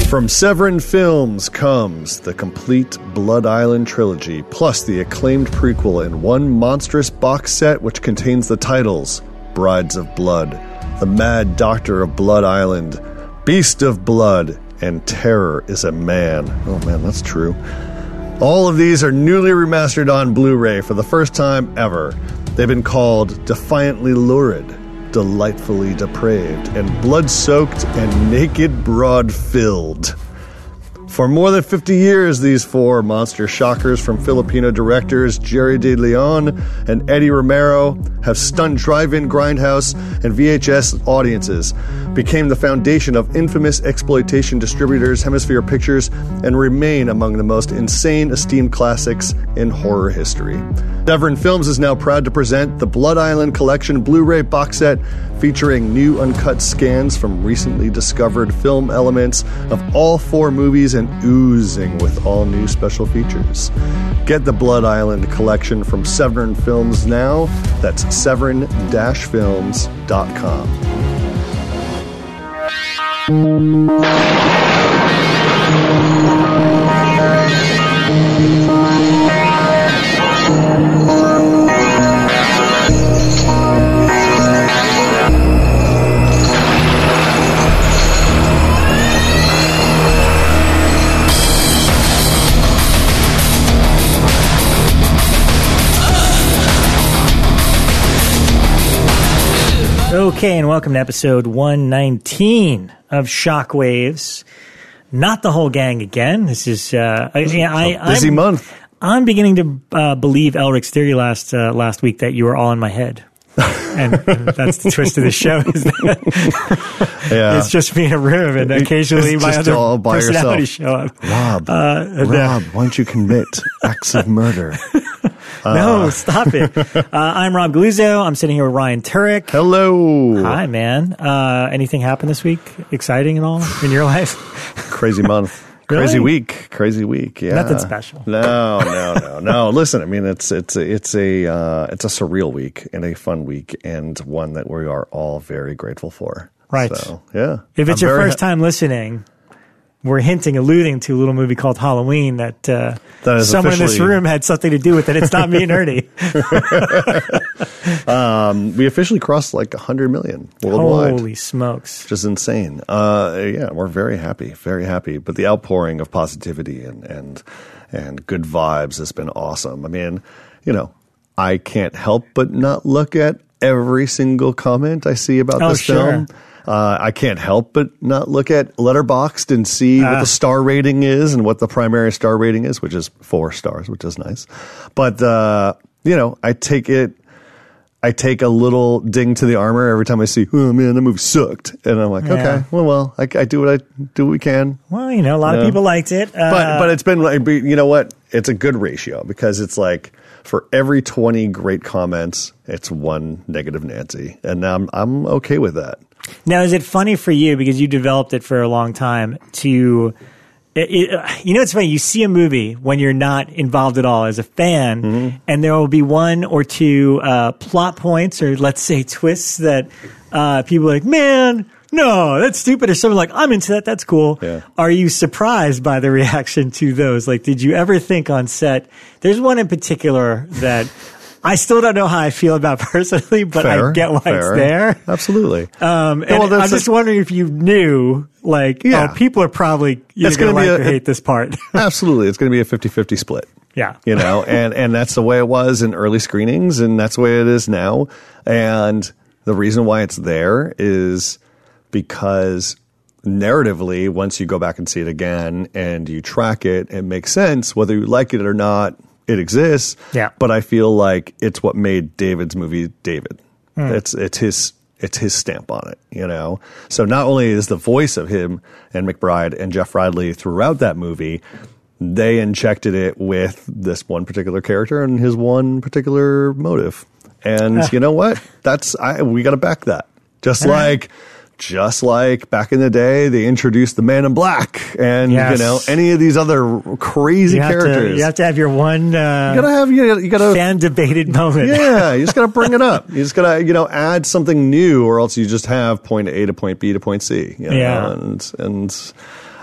From Severin Films comes the complete Blood Island trilogy, plus the acclaimed prequel in one monstrous box set which contains the titles Brides of Blood, The Mad Doctor of Blood Island, Beast of Blood, and Terror is a Man. Oh man, that's true. All of these are newly remastered on Blu-ray for the first time ever. They've been called Defiantly Lurid, Delightfully Depraved, and Blood-Soaked and Naked Broad-Filled. For more than 50 years, these four monster shockers from Filipino directors Jerry De Leon and Eddie Romero have stunned drive-in grindhouse and VHS audiences, became the foundation of infamous exploitation distributors Hemisphere Pictures, and remain among the most insane esteemed classics in horror history. Severin Films is now proud to present the Blood Island Collection Blu-ray box set featuring new uncut scans from recently discovered film elements of all four movies and oozing with all new special features. Get the Blood Island Collection from Severin Films now. That's severin-films.com. Okay, and welcome to episode 119 of Shockwaves. Not the whole gang again. This is busy month. I'm beginning to believe Elric's theory last week that you were all in my head. and that's the twist of the show. Is that yeah. It's just me in a room, and occasionally my other all by personality yourself. show up. Rob, why don't you commit acts of murder? No, stop it. I'm Rob Galuzzo. I'm sitting here with Ryan Turek. Hello. Hi, man. Anything happened this week? Exciting at all in your life? Crazy month. Really? Crazy week. Yeah. Nothing special. No. Listen, I mean, it's a surreal week and a fun week, and one that we are all very grateful for. Right. So, yeah. If it's your first time listening, we're alluding to a little movie called Halloween that someone in this room had something to do with it. It's not me and Ernie. We officially crossed like 100 million worldwide. Holy smokes. Which is insane. Yeah, we're very happy. But the outpouring of positivity and good vibes has been awesome. I mean, I can't help but not look at every single comment I see about this film. I can't help but not look at Letterboxd and see what the star rating is and what the primary star rating is, which is 4 stars, which is nice. But, I take a little ding to the armor every time I see, oh man, that movie sucked. And I'm like, okay, well, I do what we can. Well, a lot of people liked it. But it's been, you know what? It's a good ratio because it's like, for every 20 great comments, it's 1 negative Nancy. And I'm okay with that. Now, is it funny for you, because you developed it for a long time, it's funny, you see a movie when you're not involved at all as a fan, and there will be 1 or 2 plot points or, let's say, twists that people are like, man, no, that's stupid, or something like, I'm into that, that's cool. Yeah. Are you surprised by the reaction to those? Like, did you ever think on set, there's one in particular that I still don't know how I feel about personally, but I get why it's there. Absolutely. I'm just wondering if you knew, people are probably going to hate this part. Absolutely. It's going to be a 50-50 split. Yeah. And that's the way it was in early screenings, and that's the way it is now. And the reason why it's there is because narratively, once you go back and see it again and you track it, it makes sense. Whether you like it or not, it exists. Yeah. But I feel like it's what made David's movie David. It's his stamp on it, So not only is the voice of him and McBride and Jeff Ridley throughout that movie, they injected it with this one particular character and his one particular motive. And you know what? We got to back that. Just like back in the day, they introduced the Man in Black and, any of these other crazy characters. You have to have your one you gotta fan debated moment. Yeah, you just got to bring it up. You just got to, add something new, or else you just have point A to point B to point C. And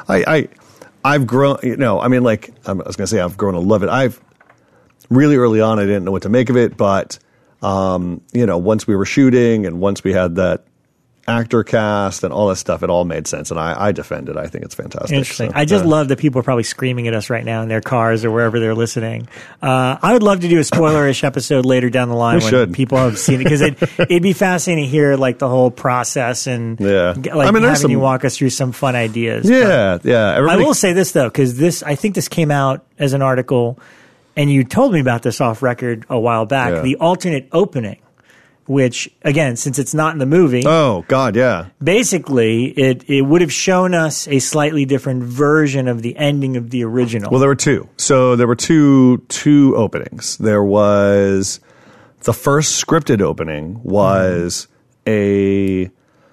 I've grown, I mean, like, I was going to say I've grown to love it. I've really early on, I didn't know what to make of it, but, once we were shooting and once we had that actor cast and all that stuff, it all made sense. And I defend it. I think it's fantastic. Interesting. So, I just love that people are probably screaming at us right now in their cars or wherever they're listening. I would love to do a spoiler-ish episode later down the line when people have seen it, because it'd be fascinating to hear like the whole process and having you walk us through some fun ideas. Yeah, yeah. I will say this though, because I think this came out as an article, and you told me about this off record a while back. Yeah. The alternate opening, which, again, since it's not in the movie... Oh, God, yeah. Basically, it would have shown us a slightly different version of the ending of the original. Well, there were two. So there were two openings. There was... The first scripted opening was it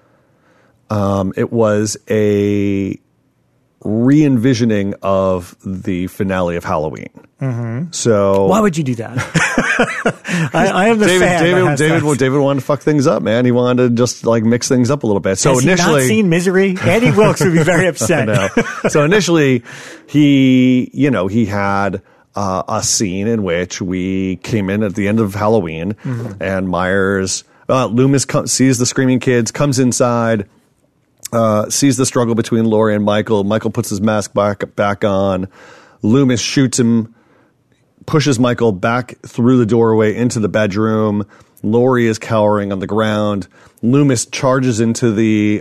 was a re-envisioning of the finale of Halloween. Mm-hmm. So why would you do that? I am the fan. David wanted to fuck things up, man. He wanted to just like mix things up a little bit. So Has initially, he not seen Misery? Andy Wilkes would be very upset. I know. So initially, he had a scene in which we came in at the end of Halloween, and Loomis sees the screaming kids, comes inside. Sees the struggle between Laurie and Michael. Michael puts his mask back on. Loomis shoots him, pushes Michael back through the doorway into the bedroom. Laurie is cowering on the ground. Loomis charges into the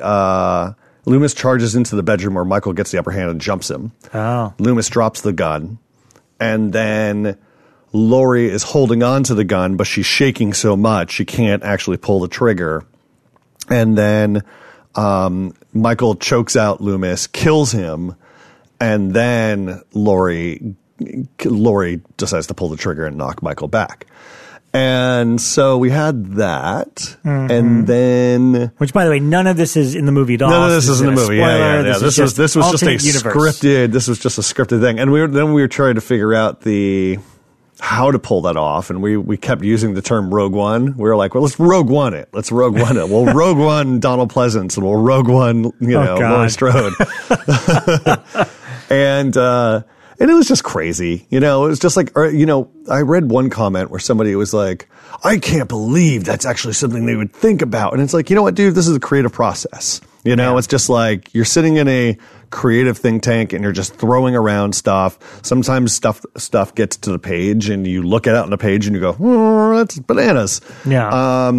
bedroom where Michael gets the upper hand and jumps him. Oh. Loomis drops the gun, and then Laurie is holding on to the gun, but she's shaking so much she can't actually pull the trigger. And then Michael chokes out Loomis, kills him, and then Laurie decides to pull the trigger and knock Michael back. And so we had that, and then... Which, by the way, none of this is in the movie at all. None of this is in the movie. Spoiler, yeah. This was just a scripted thing. And we were trying to figure out how to pull that off, and we kept using the term Rogue One. We were like, well, let's Rogue One it. We'll Rogue One Donald Pleasance, and we'll Rogue One, Laurie Strode. And it was just crazy. It was just like, I read one comment where somebody was like, I can't believe that's actually something they would think about. And it's like, you know what, dude, this is a creative process. It's just like you're sitting in a creative think tank and you're just throwing around stuff. Sometimes stuff gets to the page and you look at it on the page and you go, oh, that's bananas. Yeah.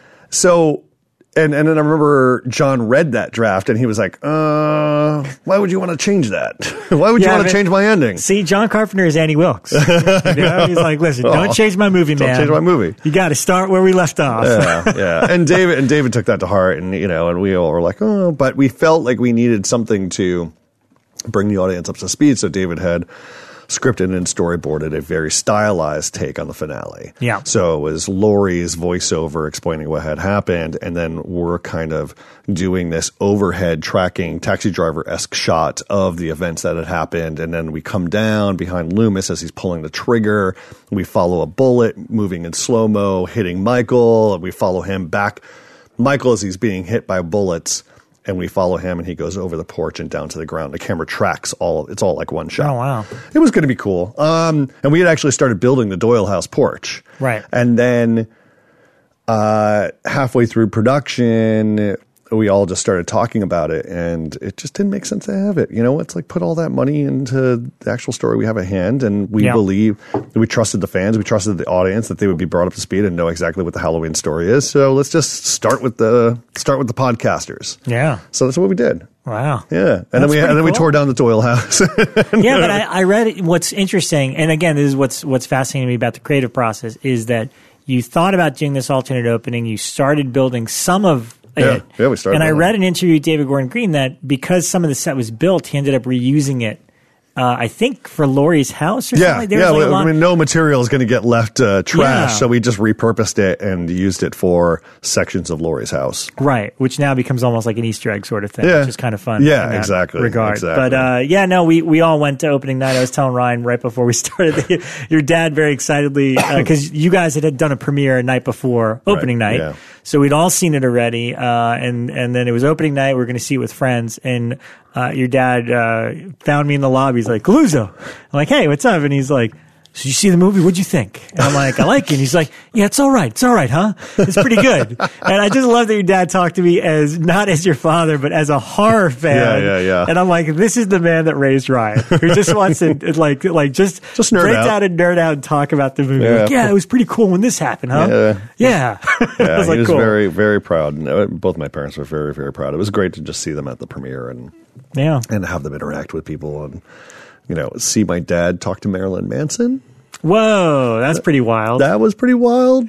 And then I remember John read that draft and he was like, why would you want to change that? Why would you want to change my ending? See, John Carpenter is Andy Wilkes. He's like, listen, don't change my movie, man. Don't change my movie. You got to start where we left off. Yeah. And David took that to heart, and and we all were like, oh, but we felt like we needed something to bring the audience up to speed. So David had scripted and storyboarded a very stylized take on the finale. Yeah. So it was Laurie's voiceover explaining what had happened, and then we're kind of doing this overhead tracking taxi driver-esque shot of the events that had happened, and then we come down behind Loomis as he's pulling the trigger. We follow a bullet moving in slow-mo, hitting Michael, and we follow him back. Michael as he's being hit by bullets, and we follow him, and he goes over the porch and down to the ground. The camera tracks it's all like one shot. Oh, wow. It was going to be cool. And we had actually started building the Doyle House porch. Right. And then halfway through production, we all just started talking about it, and it just didn't make sense to have it. It's like put all that money into the actual story we have at hand, and we believe that we trusted the fans, we trusted the audience that they would be brought up to speed and know exactly what the Halloween story is. So let's just start with the podcasters. Yeah. So that's what we did. Wow. Yeah. And then we tore down the Doyle House. Yeah, but I read it. What's interesting, and again, this is what's fascinating me about the creative process, is that you thought about doing this alternate opening, you started building some of it. Yeah, we started. And I read an interview with David Gordon Green that because some of the set was built, he ended up reusing it. I think for Laurie's house or something. No material is going to get left trash, so we just repurposed it and used it for sections of Laurie's house. Right, which now becomes almost like an Easter egg sort of thing, which is kind of fun. Yeah, in that exactly. regard. Exactly. But we all went to opening night. I was telling Ryan right before we started, your dad very excitedly, because you guys had done a premiere a night before opening night. Yeah. So we'd all seen it already, and then it was opening night. We were going to see it with friends, and your dad found me in the lobby. He's like, Galuzzo. I'm like, hey, what's up? And he's like, so you see the movie? What'd you think? And I'm like, I like it. And he's like, yeah, it's all right. It's all right, huh? It's pretty good. And I just love that your dad talked to me as not as your father, but as a horror fan. Yeah. And I'm like, this is the man that raised Ryan, who just wants to like just nerd break out. out and nerd out and talk about the movie. Yeah. Like, yeah, it was pretty cool when this happened, huh? Yeah. I Yeah, was he like, was cool. very, very proud. And, both my parents were very, very proud. It was great to just see them at the premiere and have them interact with people and, see my dad talk to Marilyn Manson. Whoa, that's pretty wild. That was pretty wild.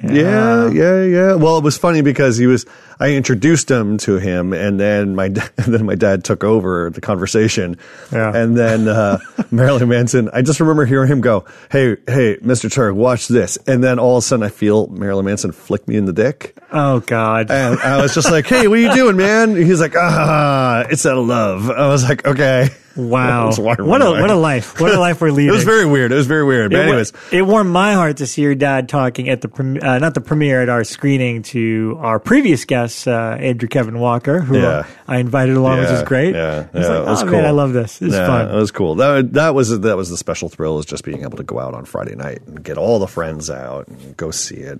Yeah. Well, it was funny because I introduced him to him, and then my dad took over the conversation. Yeah. And then Marilyn Manson, I just remember hearing him go, hey, Mr. Turk, watch this. And then all of a sudden I feel Marilyn Manson flick me in the dick. Oh, God. And I was just like, hey, what are you doing, man? He's like, it's out of love. I was like, okay. Wow. What a life. What a life we're leading. It was very weird. But anyways. It warmed my heart to see your dad talking at not the premiere, at our screening to our previous guest, Andrew Kevin Walker, who I invited along, which is great. Yeah. He's like, it was cool. Man, I love this. It's fun. It was cool. That was the special thrill, is just being able to go out on Friday night and get all the friends out and go see it.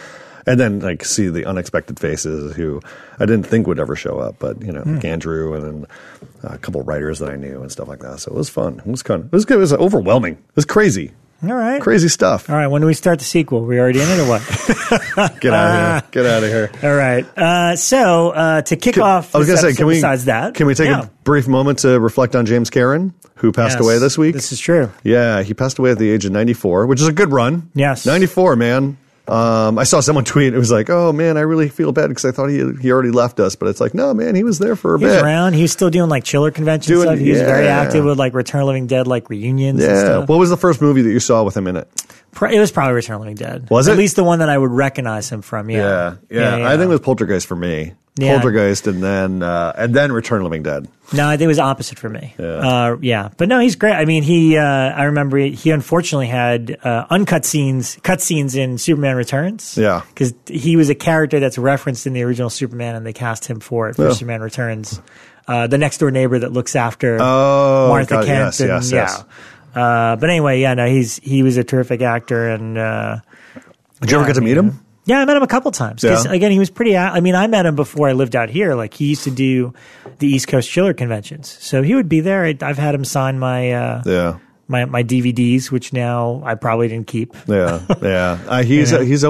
And then see the unexpected faces who I didn't think would ever show up, but like Andrew and then a couple of writers that I knew and stuff like that. So it was fun. It was good. It was overwhelming. It was crazy. All right. Crazy stuff. All right. When do we start the sequel? We already in it or what? Get out of here. Get out of here. All right. So to kick off, I was going to say, can we take a brief moment to reflect on James Caron, who passed away this week? This is true. Yeah, he passed away at the age of 94, which is a good run. Yes. 94, man. I saw someone tweet. It was like, "Oh man, I really feel bad because I thought he already left us." But it's like, no, man, he was there for a bit. He was around. He was still doing chiller convention stuff. He was very active with Return of the Living Dead reunions. Yeah. And stuff. What was the first movie that you saw with him in it? It was probably Return of the Living Dead. Was it? At least the one that I would recognize him from. Yeah. I think it was Poltergeist for me. Yeah. Poltergeist and then Return of the Living Dead. No, I think it was opposite for me. Yeah. But no, he's great. I mean, I remember he unfortunately had cut scenes in Superman Returns. Yeah. Because he was a character that's referenced in the original Superman, and they cast him for it for Superman Returns. The next door neighbor that looks after Martha Kent. Yes. But anyway, he was a terrific actor. And did you ever get to meet him? Yeah, I met him a couple times. Because, again, he was pretty I met him before I lived out here. He used to do the East Coast Chiller conventions. So he would be there. I've had him sign my my DVDs, which now I probably didn't keep. Yeah. He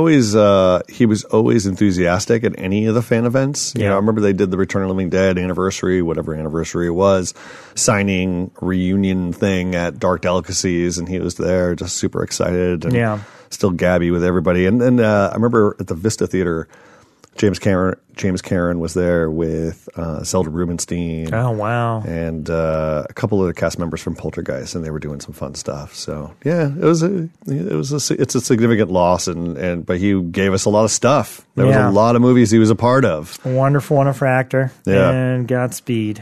was always enthusiastic at any of the fan events. I remember they did the Return of the Living Dead anniversary, whatever anniversary it was, signing reunion thing at Dark Delicacies, and he was there just super excited and still gabby with everybody. And then I remember at the Vista Theater, James Caron was there with Zelda Rubinstein. Oh, wow. And a couple of the cast members from Poltergeist, and they were doing some fun stuff. So yeah, it's a significant loss, but he gave us a lot of stuff. There was a lot of movies he was a part of. A wonderful actor. Yeah. And Godspeed.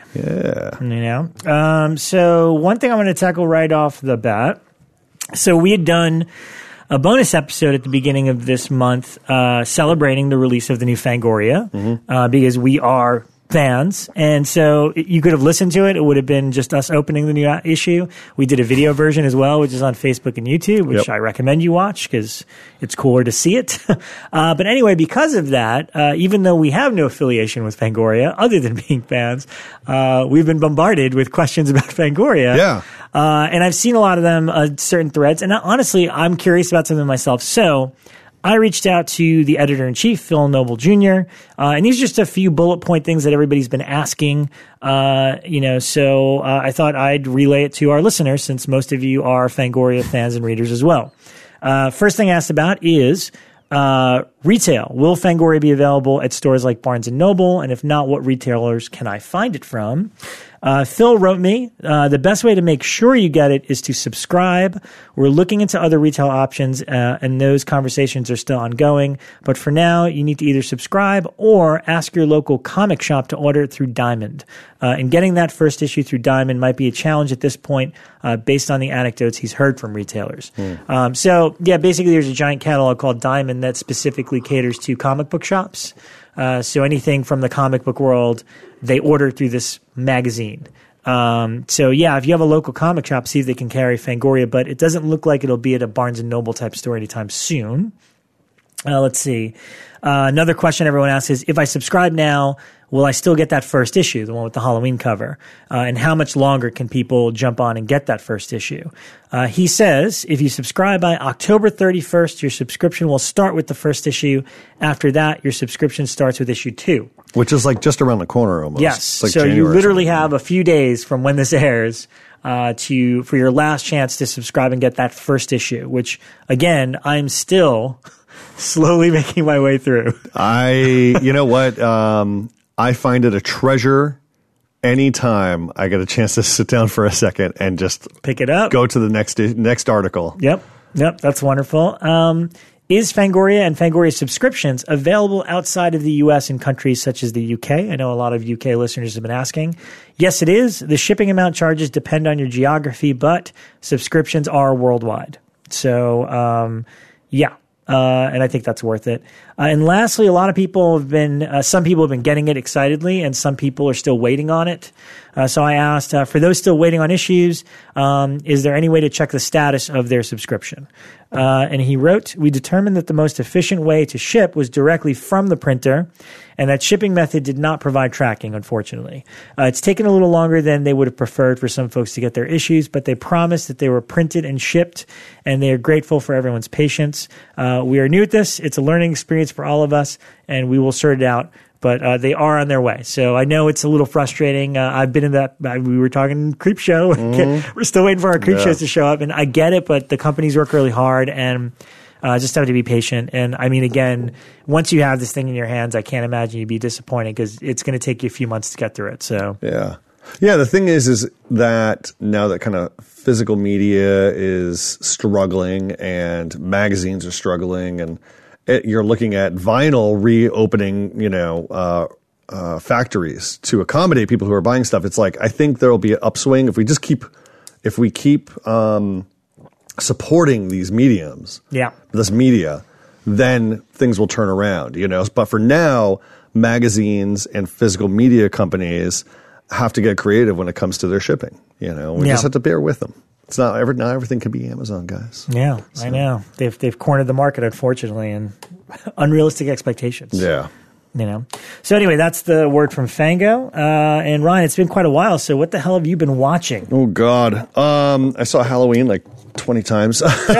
Yeah. So one thing I'm going to tackle right off the bat. So we had done a bonus episode at the beginning of this month celebrating the release of the new Fangoria because we are fans. And so you could have listened to it. It would have been just us opening the new issue. We did a video version as well, which is on Facebook and YouTube, which I recommend you watch because it's cooler to see it. But anyway, because of that, even though we have no affiliation with Fangoria other than being fans, we've been bombarded with questions about Fangoria. Yeah. And I've seen a lot of them, certain threads. And honestly, I'm curious about something myself. So I reached out to the editor-in-chief, Phil Noble Jr., and these are just a few bullet point things that everybody's been asking. So I thought I'd relay it to our listeners since most of you are Fangoria fans and readers as well. First thing I asked about is retail. Will Fangoria be available at stores like Barnes & Noble? And if not, what retailers can I find it from? Phil wrote me, the best way to make sure you get it is to subscribe. We're looking into other retail options, and those conversations are still ongoing. But for now, you need to either subscribe or ask your local comic shop to order it through Diamond. And getting that first issue through Diamond might be a challenge at this point based on the anecdotes he's heard from retailers. Basically there's a giant catalog called Diamond that specifically caters to comic book shops. So anything from the comic book world, they order through this magazine. So yeah, if you have a local comic shop, see if they can carry Fangoria, but it doesn't look like it'll be at a Barnes & Noble type store anytime soon. Let's see. Another question everyone asks is, if I subscribe now, will I still get that first issue, the one with the Halloween cover? And how much longer can people jump on and get that first issue? He says, if you subscribe by October 31st, your subscription will start with the first issue. After that, your subscription starts with issue 2. Which is like just around the corner almost. Yes. Like so January you literally have a few days from when this airs for your last chance to subscribe and get that first issue, which, again, I'm still slowly making my way through. You know what? I find it a treasure anytime I get a chance to sit down for a second and just pick it up, go to the next article. Yep, that's wonderful. Is Fangoria and Fangoria subscriptions available outside of the U.S. in countries such as the UK? I know a lot of UK listeners have been asking. Yes, it is. The shipping amount charges depend on your geography, but subscriptions are worldwide. So, yeah. And I think that's worth it. And lastly, a lot of people have been, some people have been getting it excitedly, and some people are still waiting on it. So I asked, for those still waiting on issues, is there any way to check the status of their subscription? And he wrote, we determined that the most efficient way to ship was directly from the printer, and that shipping method did not provide tracking, unfortunately. It's taken a little longer than they would have preferred for some folks to get their issues, but they promised that they were printed and shipped, and they are grateful for everyone's patience. We are new at this. It's a learning experience for all of us, and we will sort it out. But they are on their way. So I know it's a little frustrating. I've been in that. We were talking Creep Show. We're still waiting for our Creep shows to show up. And I get it, but the companies work really hard and just have to be patient. And I mean, again, once you have this thing in your hands, I can't imagine you'd be disappointed because it's going to take you a few months to get through it. So yeah. The thing is that now that kind of physical media is struggling and magazines are struggling and you're looking at vinyl reopening, factories to accommodate people who are buying stuff. It's like, I think there'll be an upswing if we keep supporting these mediums, this media, then things will turn around, But for now, magazines and physical media companies have to get creative when it comes to their shipping. We just have to bear with them. It's not everything can be Amazon, guys. Yeah, so. I know. They've cornered the market, unfortunately, and unrealistic expectations. Yeah. So anyway, that's the word from Fango. And Ryan, it's been quite a while. So what the hell have you been watching? Oh God, I saw Halloween like 20 times.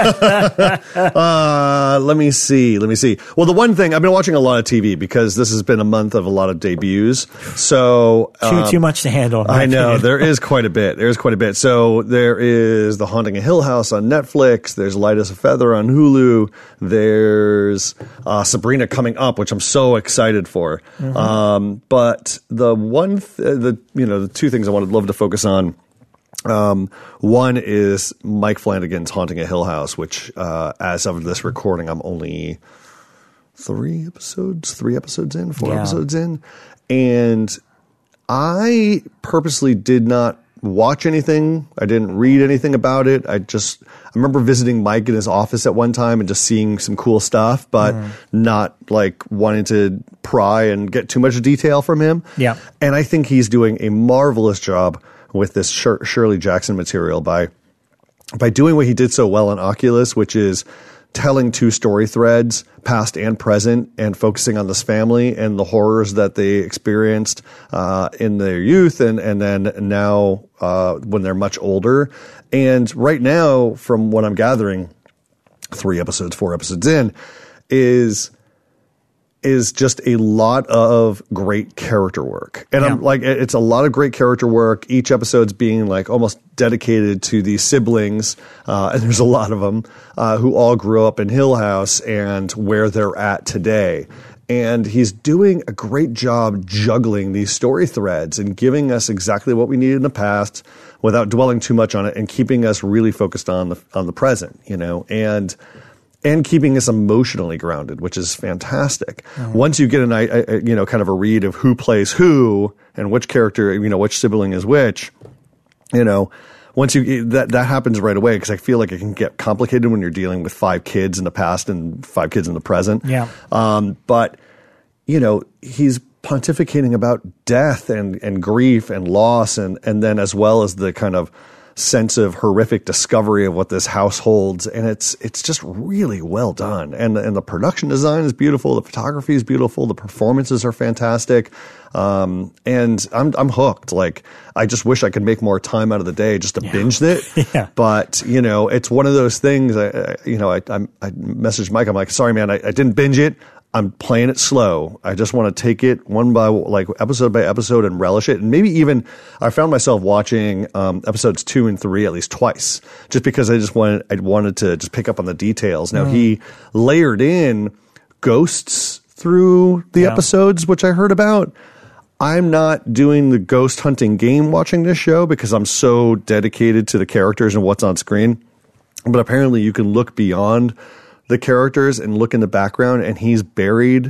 Let me see. Well, the one thing, I've been watching a lot of TV because this has been a month of a lot of debuts. So too much to handle. I know there is quite a bit. So there is The Haunting of Hill House on Netflix. There's Light as a Feather on Hulu. There's Sabrina coming up, which I'm so excited for. Mm-hmm. But the two things I would love to focus on. One is Mike Flanagan's Haunting a Hill House, which, as of this recording, I'm only 4 episodes in. And I purposely did not watch anything. I didn't read anything about it. I remember visiting Mike in his office at one time and just seeing some cool stuff, but not like wanting to pry and get too much detail from him. Yeah. And I think he's doing a marvelous job with this Shirley Jackson material by doing what he did so well on Oculus, which is telling two story threads, past and present, and focusing on this family and the horrors that they experienced in their youth and then now when they're much older. And right now, from what I'm gathering, 4 episodes in, is just a lot of great character work. And I'm like, it's a lot of great character work. Each episode's being like almost dedicated to these siblings. And there's a lot of them, who all grew up in Hill House and where they're at today. And he's doing a great job juggling these story threads and giving us exactly what we needed in the past without dwelling too much on it and keeping us really focused on the present, and keeping us emotionally grounded, which is fantastic. Mm-hmm. Once you get kind of a read of who plays who and which character, which sibling is which, once that happens right away, because I feel like it can get complicated when you're dealing with 5 kids in the past and 5 kids in the present. Yeah. But he's pontificating about death and grief and loss and then as well as the kind of sense of horrific discovery of what this house holds. And it's just really well done. And the production design is beautiful. The photography is beautiful. The performances are fantastic. And I'm hooked. Like, I just wish I could make more time out of the day just to binge it. Yeah. But, it's one of those things, I messaged Mike. I'm like, sorry, man, I didn't binge it. I'm playing it slow. I just want to take it episode by episode and relish it. And maybe even I found myself watching episodes 2 and 3 at least twice, just because I wanted to just pick up on the details. Now he layered in ghosts through the episodes, which I heard about. I'm not doing the ghost hunting game watching this show because I'm so dedicated to the characters and what's on screen. But apparently you can look beyond the characters and look in the background, and he's buried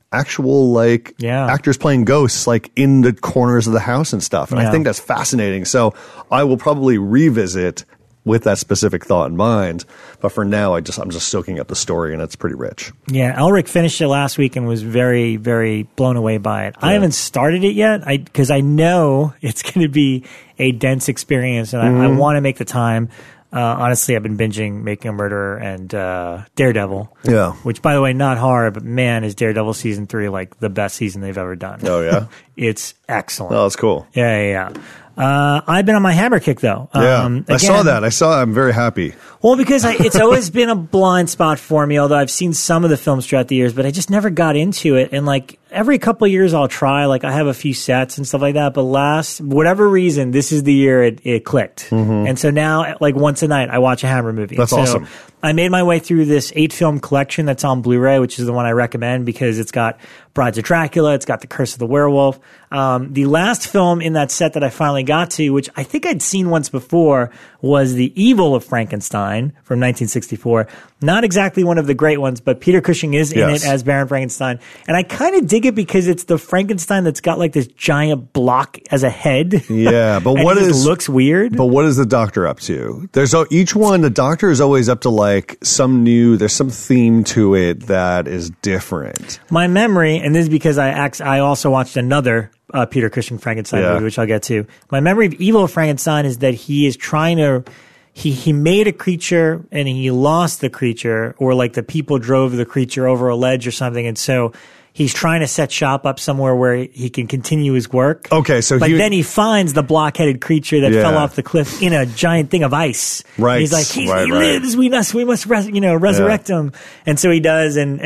actual actors playing ghosts in the corners of the house and stuff. And I think that's fascinating. So I will probably revisit with that specific thought in mind. But for now, I'm just soaking up the story, and it's pretty rich. Yeah, Elric finished it last week and was very, very blown away by it. Yeah. I haven't started it yet because I know it's going to be a dense experience, and I want to make the time. Honestly, I've been binging Making a Murderer and Daredevil. Yeah. Which, by the way, not hard, but man, is Daredevil season 3 the best season they've ever done. Oh, yeah? It's excellent. Oh, that's cool. Yeah. I've been on my Hammer kick, though. Again, I saw that. I'm very happy. Well, because it's always been a blind spot for me, although I've seen some of the films throughout the years, but I just never got into it. And every couple of years I'll try, I have a few sets and stuff like that, but whatever reason, this is the year it clicked. And so now, once a night, I watch a Hammer movie. That's awesome. I made my way through this 8-film collection that's on Blu-ray, which is the one I recommend because it's got Brides of Dracula, it's got The Curse of the Werewolf. The last film in that set that I finally got to, which I think I'd seen once before, was The Evil of Frankenstein from 1964. Not exactly one of the great ones, but Peter Cushing is in it as Baron Frankenstein. And I kind of dig it because it's the Frankenstein that's got this giant block as a head. Yeah, but looks weird. But what is the Doctor up to? Each one, the Doctor is always up to there's some theme to it that is different. My memory, and this is because I also watched another Peter Cushing Frankenstein movie, which I'll get to. My memory of Evil of Frankenstein is that he is trying to, he made a creature and he lost the creature, or the people drove the creature over a ledge or something, and so he's trying to set shop up somewhere where he can continue his work. Okay, so then he finds the block-headed creature that fell off the cliff in a giant thing of ice. Right. And he's like, he lives. We must resurrect him. And so he does. And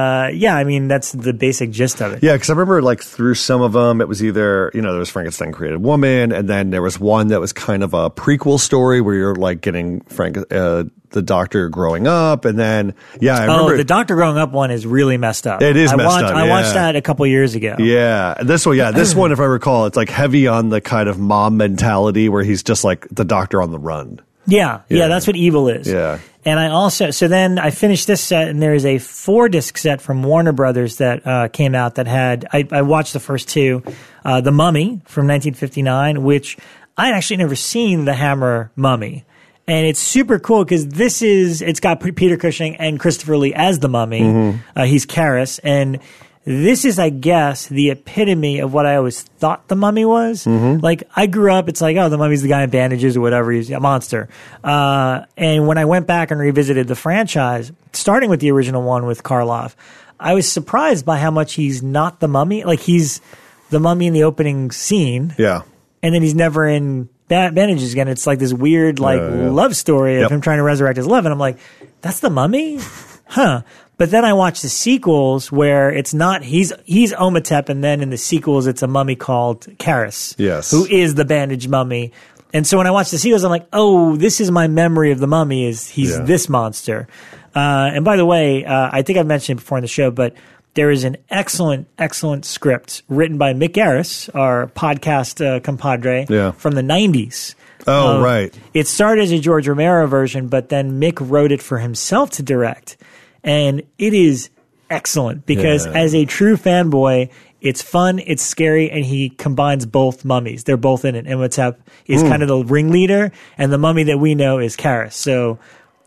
I mean, that's the basic gist of it. Yeah, because I remember through some of them, it was either there was Frankenstein Created Woman, and then there was one that was kind of a prequel story where you're getting the Doctor growing up, and then I remember the Doctor growing up one is really messed up. It is messed up. I watched that a couple years ago. Yeah, this one, if I recall, it's heavy on the kind of mom mentality where he's just the Doctor on the run. Yeah, that's what Evil is. Yeah. And then I finished this set, and there is a 4-disc set from Warner Brothers that came out that had, I watched the first two, The Mummy from 1959, which I'd actually never seen the Hammer Mummy. And it's super cool because it's got Peter Cushing and Christopher Lee as the Mummy. He's Karras. And this is, I guess, the epitome of what I always thought the Mummy was. I grew up, it's the Mummy's the guy in bandages or whatever. He's a monster. And when I went back and revisited the franchise, starting with the original one with Karloff, I was surprised by how much he's not the Mummy. He's the Mummy in the opening scene. Yeah. And then he's never in bandages again. It's this weird love story of him trying to resurrect his love, and I'm like, that's the Mummy? Huh. But then I watched the sequels where it's not, he's Omatep, and then in the sequels it's a mummy called Karras. Yes. Who is the bandaged mummy. And so when I watched the sequels, I'm like, oh, this is my memory of the Mummy, he's this monster. And by the way, I think I've mentioned it before in the show, but there is an excellent, excellent script written by Mick Garris, our podcast compadre, from the 90s. Oh, right. It started as a George Romero version, but then Mick wrote it for himself to direct. And it is excellent because as a true fanboy, it's fun, it's scary, and he combines both mummies. They're both in it. Imhotep is kind of the ringleader, and the mummy that we know is Karras. So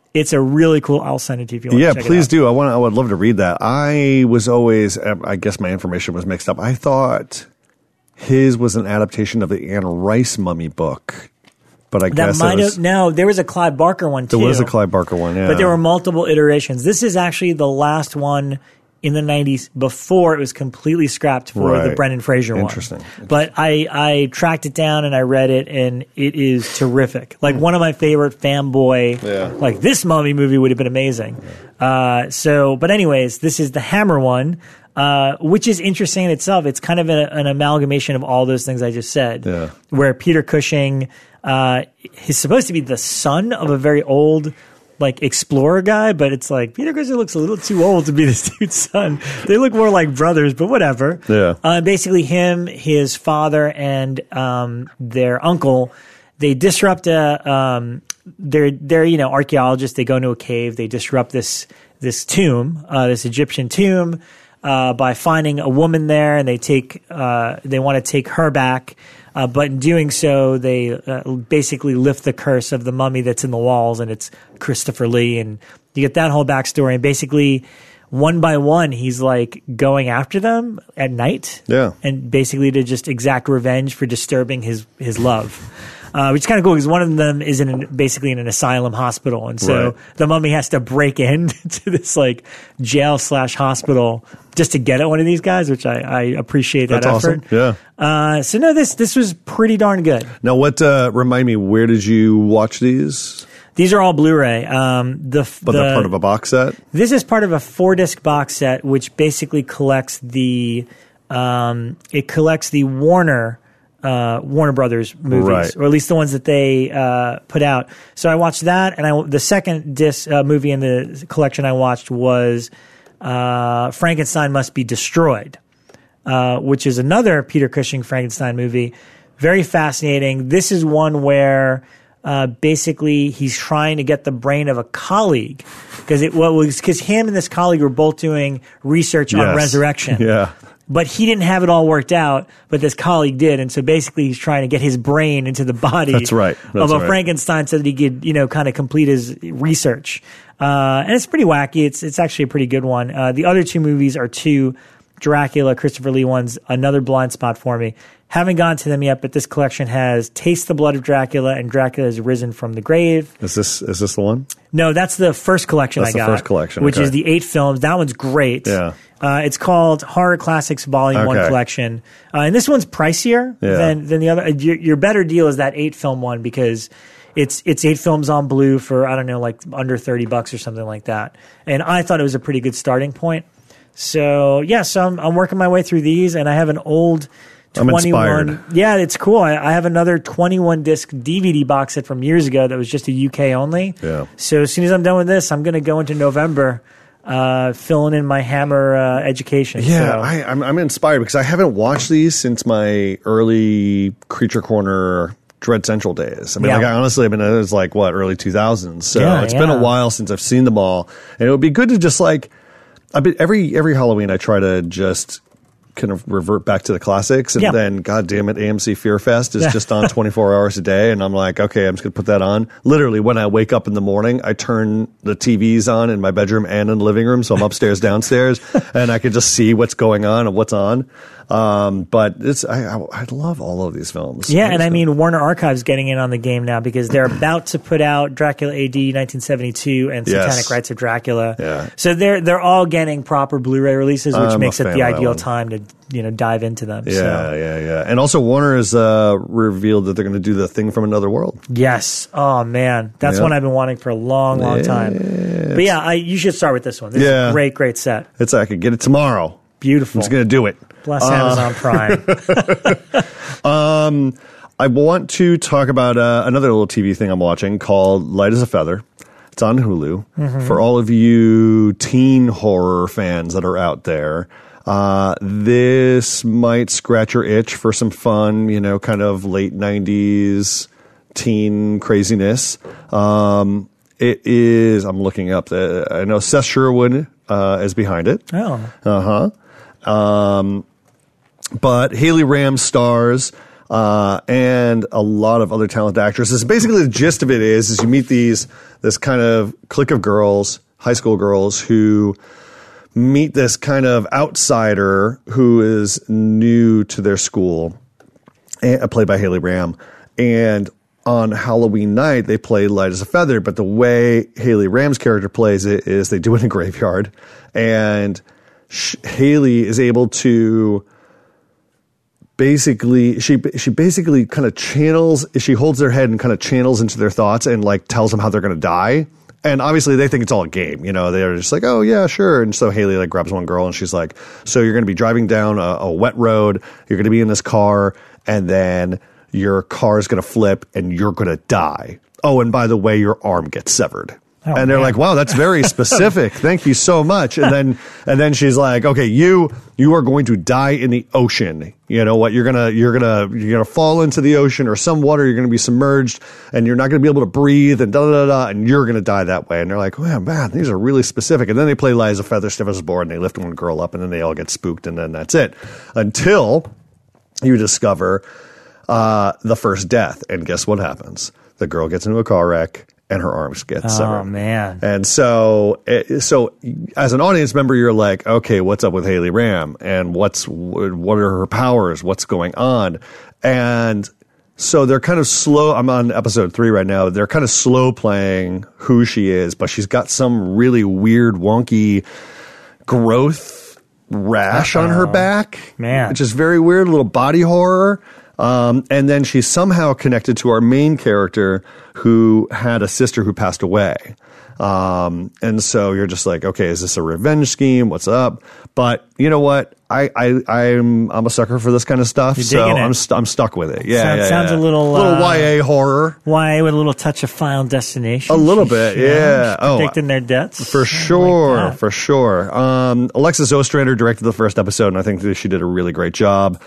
It's a really cool. I'll send it to you if you want to check please it out. do. I would love to read that. I was always, I guess my information was mixed up. I thought his was an adaptation of the Anne Rice mummy book. But I guess no, there was a Clive Barker one too. There was a Clive Barker one, yeah. But there were multiple iterations. This is actually the last one in the 90s before it was completely scrapped for the Brendan Fraser one. Interesting. But I tracked it down and I read it, and it is terrific. Like one of my favorite fanboy, like this mummy movie would have been amazing. But anyways, this is the Hammer one. Which is interesting in itself. It's kind of an amalgamation of all those things I just said, where Peter Cushing is supposed to be the son of a very old like explorer guy, but it's like Peter Cushing looks a little too old to be this dude's son. They look more like brothers, but whatever. Yeah. Basically him, his father, and their uncle, they disrupt they're archaeologists. They go into a cave. They disrupt this tomb, this Egyptian tomb, by finding a woman there, and they want to take her back. But in doing so, they basically lift the curse of the mummy that's in the walls, and it's Christopher Lee. And you get that whole backstory. And basically, one by one, he's like going after them at night. Yeah. And basically to just exact revenge for disturbing his love. Which is kind of cool because one of them is basically in an asylum hospital. And so the mummy has to break into this like jail/hospital just to get at one of these guys, which I appreciate that effort. Awesome. Yeah. So no, this was pretty darn good. Now remind me, where did you watch these? These are all Blu-ray. But they're part of a box set? This is part of a 4-disc box set, which basically collects the Warner Brothers movies, or at least the ones that they put out. So I watched that, and the second disc movie in the collection I watched was Frankenstein Must Be Destroyed, which is another Peter Cushing Frankenstein movie. Very fascinating. This is one where basically he's trying to get the brain of a colleague because him and this colleague were both doing research on resurrection. Yeah. But he didn't have it all worked out, but this colleague did. And so basically he's trying to get his brain into the body of a Frankenstein so that he could, kind of complete his research. And it's pretty wacky. It's actually a pretty good one. The other two movies are two Dracula, Christopher Lee ones, another blind spot for me. Haven't gone to them yet, but this collection has Taste the Blood of Dracula and Dracula has Risen from the Grave. Is this the one? No, that's the first collection I got. That's the first collection. Which is the 8 films. That one's great. Yeah. It's called Horror Classics Volume 1 Collection. And this one's pricier than the other. Your better deal is that 8-film one because it's 8 films on blue for, I don't know, like under $30 or something like that. And I thought it was a pretty good starting point. So, I'm working my way through these, and I have an old 21. Yeah, it's cool. I have another 21-disc DVD box set from years ago that was just a UK only. Yeah. So as soon as I'm done with this, I'm going to go into November filling in my Hammer education. Yeah, so. I'm inspired because I haven't watched these since my early Creature Corner Dread Central days. I mean, it was like, early 2000s. So it's been a while since I've seen them all. And it would be good to just every Halloween I try to just kind of revert back to the classics, and then, God damn it, AMC Fear Fest is just on 24 hours a day, and I'm like, okay, I'm just going to put that on. Literally, when I wake up in the morning, I turn the TVs on in my bedroom and in the living room, so I'm upstairs, downstairs, and I can just see what's going on and what's on. But I love all of these films. Yeah, and I mean, Warner Archive's getting in on the game now because they're about to put out Dracula AD 1972 and Satanic Rites of Dracula. Yeah. So they're all getting proper Blu-ray releases, which makes it the ideal time to dive into them. Yeah. And also Warner has revealed that they're going to do The Thing from Another World. Yes. Oh man, that's one I've been wanting for a long time. But you should start with this one. This is a great set. I could get it tomorrow. Beautiful. I'm just going to do it. Bless Amazon Prime. I want to talk about another little TV thing I'm watching called Light as a Feather. It's on Hulu. Mm-hmm. For all of you teen horror fans that are out there, this might scratch your itch for some fun, kind of late 90s teen craziness. It is, I'm looking up, I know Seth Sherwood is behind it. Oh. Uh-huh. But Haley Ram stars. and a lot of other talented actresses. Basically, the gist of it is you meet this kind of clique of girls, high school girls, who meet this kind of outsider who is new to their school, played by Haley Ram. And on Halloween night, they play Light as a Feather. But the way Haley Ram's character plays it is they do it in a graveyard. And Haley is able to basically, she basically kind of channels, she holds their head and kind of channels into their thoughts and like tells them how they're going to die. And obviously they think it's all a game, they're just like, oh yeah, sure. And so Haley like grabs one girl and she's like, so you're going to be driving down a wet road. You're going to be in this car and then your car is going to flip and you're going to die. Oh, and by the way, your arm gets severed. Oh, and they're like, wow, that's very specific. Thank you so much. And then she's like, okay, you are going to die in the ocean. You know what? You're going to fall into the ocean or some water. You're going to be submerged and you're not going to be able to breathe and and you're going to die that way. And they're like, oh, man, these are really specific. And then they play Light as a Feather, Stiff as a Board, and they lift one girl up and then they all get spooked. And then that's it until you discover the first death. And guess what happens? The girl gets into a car wreck and her arms get severed. Oh, man. And so as an audience member, you're like, okay, what's up with Haley Ram? And what are her powers? What's going on? And so they're kind of slow. I'm on episode 3 right now. They're kind of slow playing who she is, but she's got some really weird, wonky growth rash on her back. Man. Which is very weird, a little body horror. And then she's somehow connected to our main character who had a sister who passed away. And so you're just like, okay, is this a revenge scheme? What's up? But you know what? I'm a sucker for this kind of stuff, so I'm stuck with it. Yeah, sounds a little YA horror. YA with a little touch of Final Destination. A little bit, yeah. Predicting their deaths for sure, for sure. Alexis Ostrander directed the first episode, and I think that she did a really great job.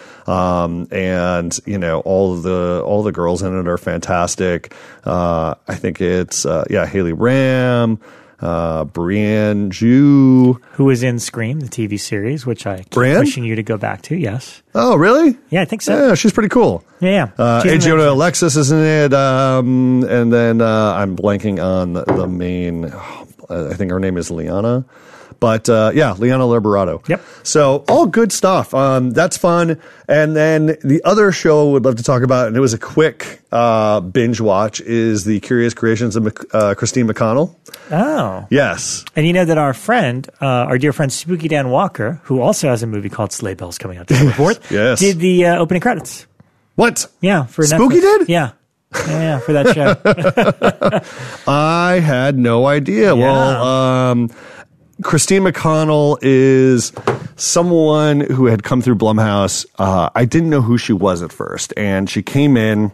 And all the girls in it are fantastic. I think it's Haley Ram. Brienne Jew, who was in Scream, the TV series, which I keep pushing you to go back to. Yes. Oh, really? Yeah, I think so. Yeah, she's pretty cool. Yeah. Adriana Alexis is in it, and then I'm blanking on the main. I think her name is Liana. But Liana Liberato. Yep. So all good stuff. That's fun. And then the other show I would love to talk about, and it was a quick binge watch, is the Curious Creations of Christine McConnell. Oh. Yes. And you know that our friend, our dear friend Spooky Dan Walker, who also has a movie called Sleigh Bells coming out December 4th, yes, did the opening credits. What? Yeah. For Spooky Netflix. did? Yeah. Yeah, for that show. I had no idea. Yeah. Well, Christine McConnell is someone who had come through Blumhouse. I didn't know who she was at first. And she came in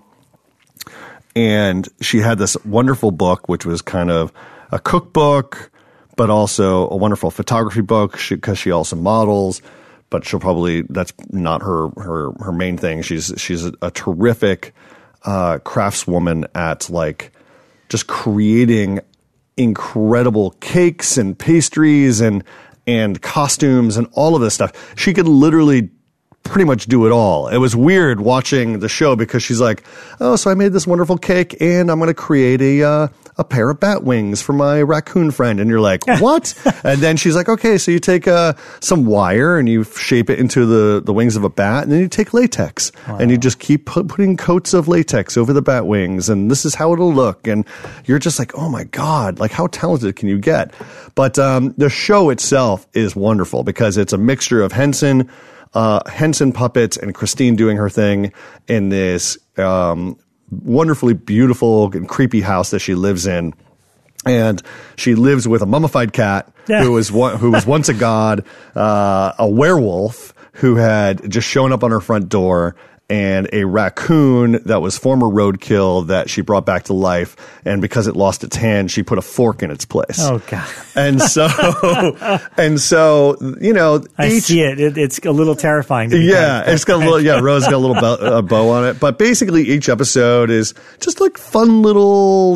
and she had this wonderful book, which was kind of a cookbook, but also a wonderful photography book because she also models. But that's not her main thing. She's a terrific craftswoman at like just creating incredible cakes and pastries and costumes and all of this stuff. She could literally pretty much do it all. It was weird watching the show because she's like, oh, so I made this wonderful cake and I'm going to create a pair of bat wings for my raccoon friend. And you're like, what? And then she's like, okay, so you take some wire and you shape it into the wings of a bat, and then you take latex and you just keep putting coats of latex over the bat wings, and this is how it'll look. And you're just like, oh my God, like how talented can you get? But the show itself is wonderful because it's a mixture of Henson puppets and Christine doing her thing in this wonderfully beautiful and creepy house that she lives in. And she lives with a mummified cat who was once a god, a werewolf who had just shown up on her front door, and a raccoon that was former roadkill that she brought back to life. And because it lost its hand, she put a fork in its place. Oh, God. And so, I see it. It's a little terrifying. It's got a little, Rose got a little bow on it. But basically each episode is just like fun little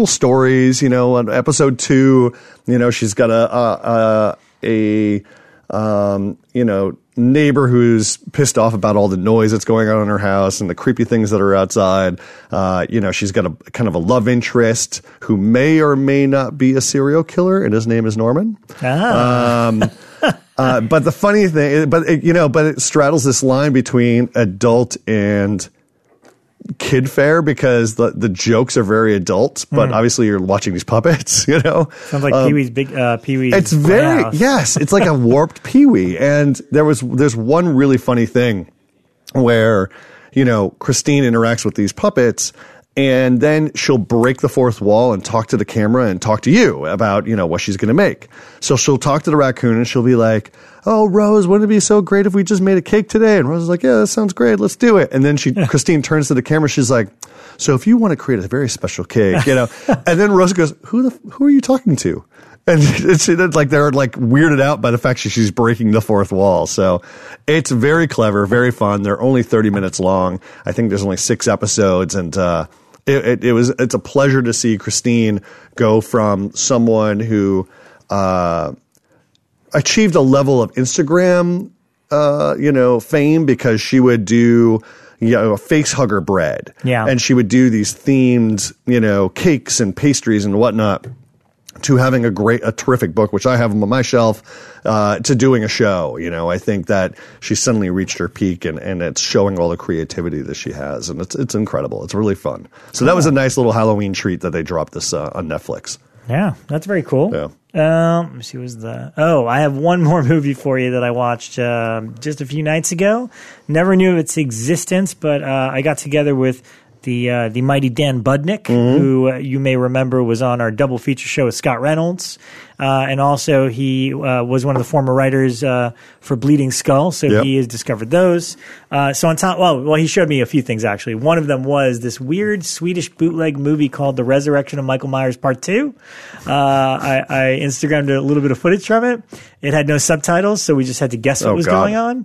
stories. On episode 2, she's got a neighbor who's pissed off about all the noise that's going on in her house and the creepy things that are outside. She's got a kind of a love interest who may or may not be a serial killer, and his name is Norman. But the funny thing, but it straddles this line between adult and kid fare because the jokes are very adult, but obviously you're watching these puppets, Sounds like Pee-wee's Pee-wee's It's very, Playhouse. yes, it's like a warped Pee-wee. And there's one really funny thing where, Christine interacts with these puppets and then she'll break the fourth wall and talk to the camera and talk to you about, what she's going to make. So she'll talk to the raccoon and she'll be like, "Oh, Rose, wouldn't it be so great if we just made a cake today?" And Rose is like, "Yeah, that sounds great. Let's do it." And then Christine turns to the camera. She's like, "So if you want to create a very special cake, and then Rose goes, who are you talking to?" And it's like they're like weirded out by the fact that she's breaking the fourth wall. So it's very clever, very fun. They're only 30 minutes long. I think there's only 6 episodes, and it's a pleasure to see Christine go from someone who achieved a level of Instagram fame because she would do a face hugger bread, and she would do these themed cakes and pastries and whatnot, to having a terrific book, which I have on my shelf, to doing a show. I think that she suddenly reached her peak, and it's showing all the creativity that she has, and it's incredible. It's really fun. So that was a nice little Halloween treat that they dropped this on Netflix. Yeah, that's very cool. Yeah. Let me see. I have one more movie for you that I watched just a few nights ago. Never knew of its existence, but I got together with the mighty Dan Budnick, who you may remember was on our double feature show with Scott Reynolds. And also he was one of the former writers for Bleeding Skull, so he has discovered those. So on top, well, he showed me a few things, actually. One of them was this weird Swedish bootleg movie called The Resurrection of Michael Myers Part 2. I Instagrammed a little bit of footage from it. It had no subtitles, so we just had to guess what was going on.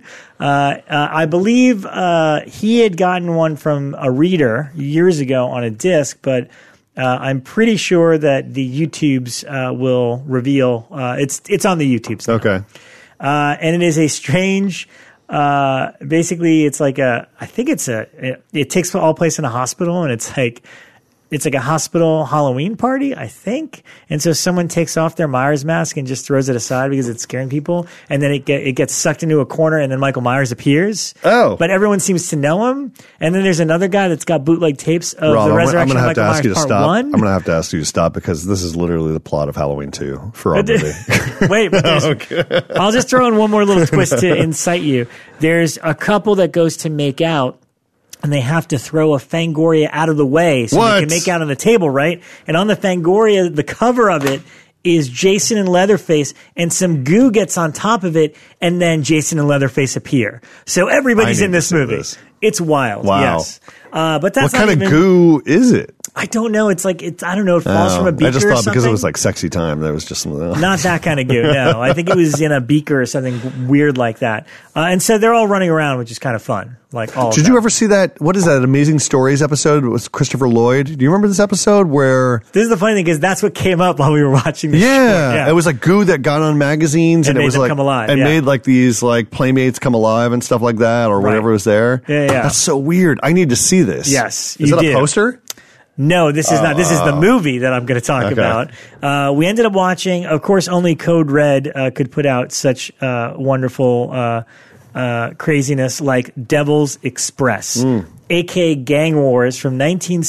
I believe he had gotten one from a reader years ago on a disc, but I'm pretty sure that the YouTubes will reveal. It's on the YouTubes now. Okay. And it is a strange. Basically, it's like I think it takes all place in a hospital, and it's like a hospital Halloween party, I think. And so someone takes off their Myers mask and just throws it aside because it's scaring people. And then it gets sucked into a corner, and then Michael Myers appears. Oh. But everyone seems to know him. And then there's another guy that's got bootleg tapes of Rob, The Resurrection of I'm gonna have Michael to ask Myers you to Part stop. 1. I'm going to have to ask you to stop because this is literally the plot of Halloween 2 for our movie. Wait, but I'll just throw in one more little twist to incite you. There's a couple that goes to make out, and they have to throw a Fangoria out of the way so they can make out on the table, right? And on the Fangoria, the cover of it is Jason and Leatherface, and some goo gets on top of it, and then Jason and Leatherface appear. So everybody's in this movie. It's wild. Wow. Yes. But that's what kind of goo is it? I don't know. It's like I don't know. It falls from a beaker. I just thought or because it something. was like sexy time, there was just something else. Not that kind of goo. No, I think it was in a beaker or something weird like that. And so they're all running around, which is kind of fun. Like all. Did you ever see that? What is that? Amazing Stories episode with Christopher Lloyd? Do you remember this episode where? This is the funny thing because that's what came up while we were watching the show. Yeah, it was like goo that got on magazines and it made was them like come alive, and yeah. made like these like Playmates come alive and stuff like that or whatever was there. Yeah. That's so weird. I need to see this. Yes, is that a poster? No, this is not. This is the movie that I'm going to talk about. We ended up watching, of course, only Code Red could put out such wonderful craziness like Devil's Express, aka Gang Wars from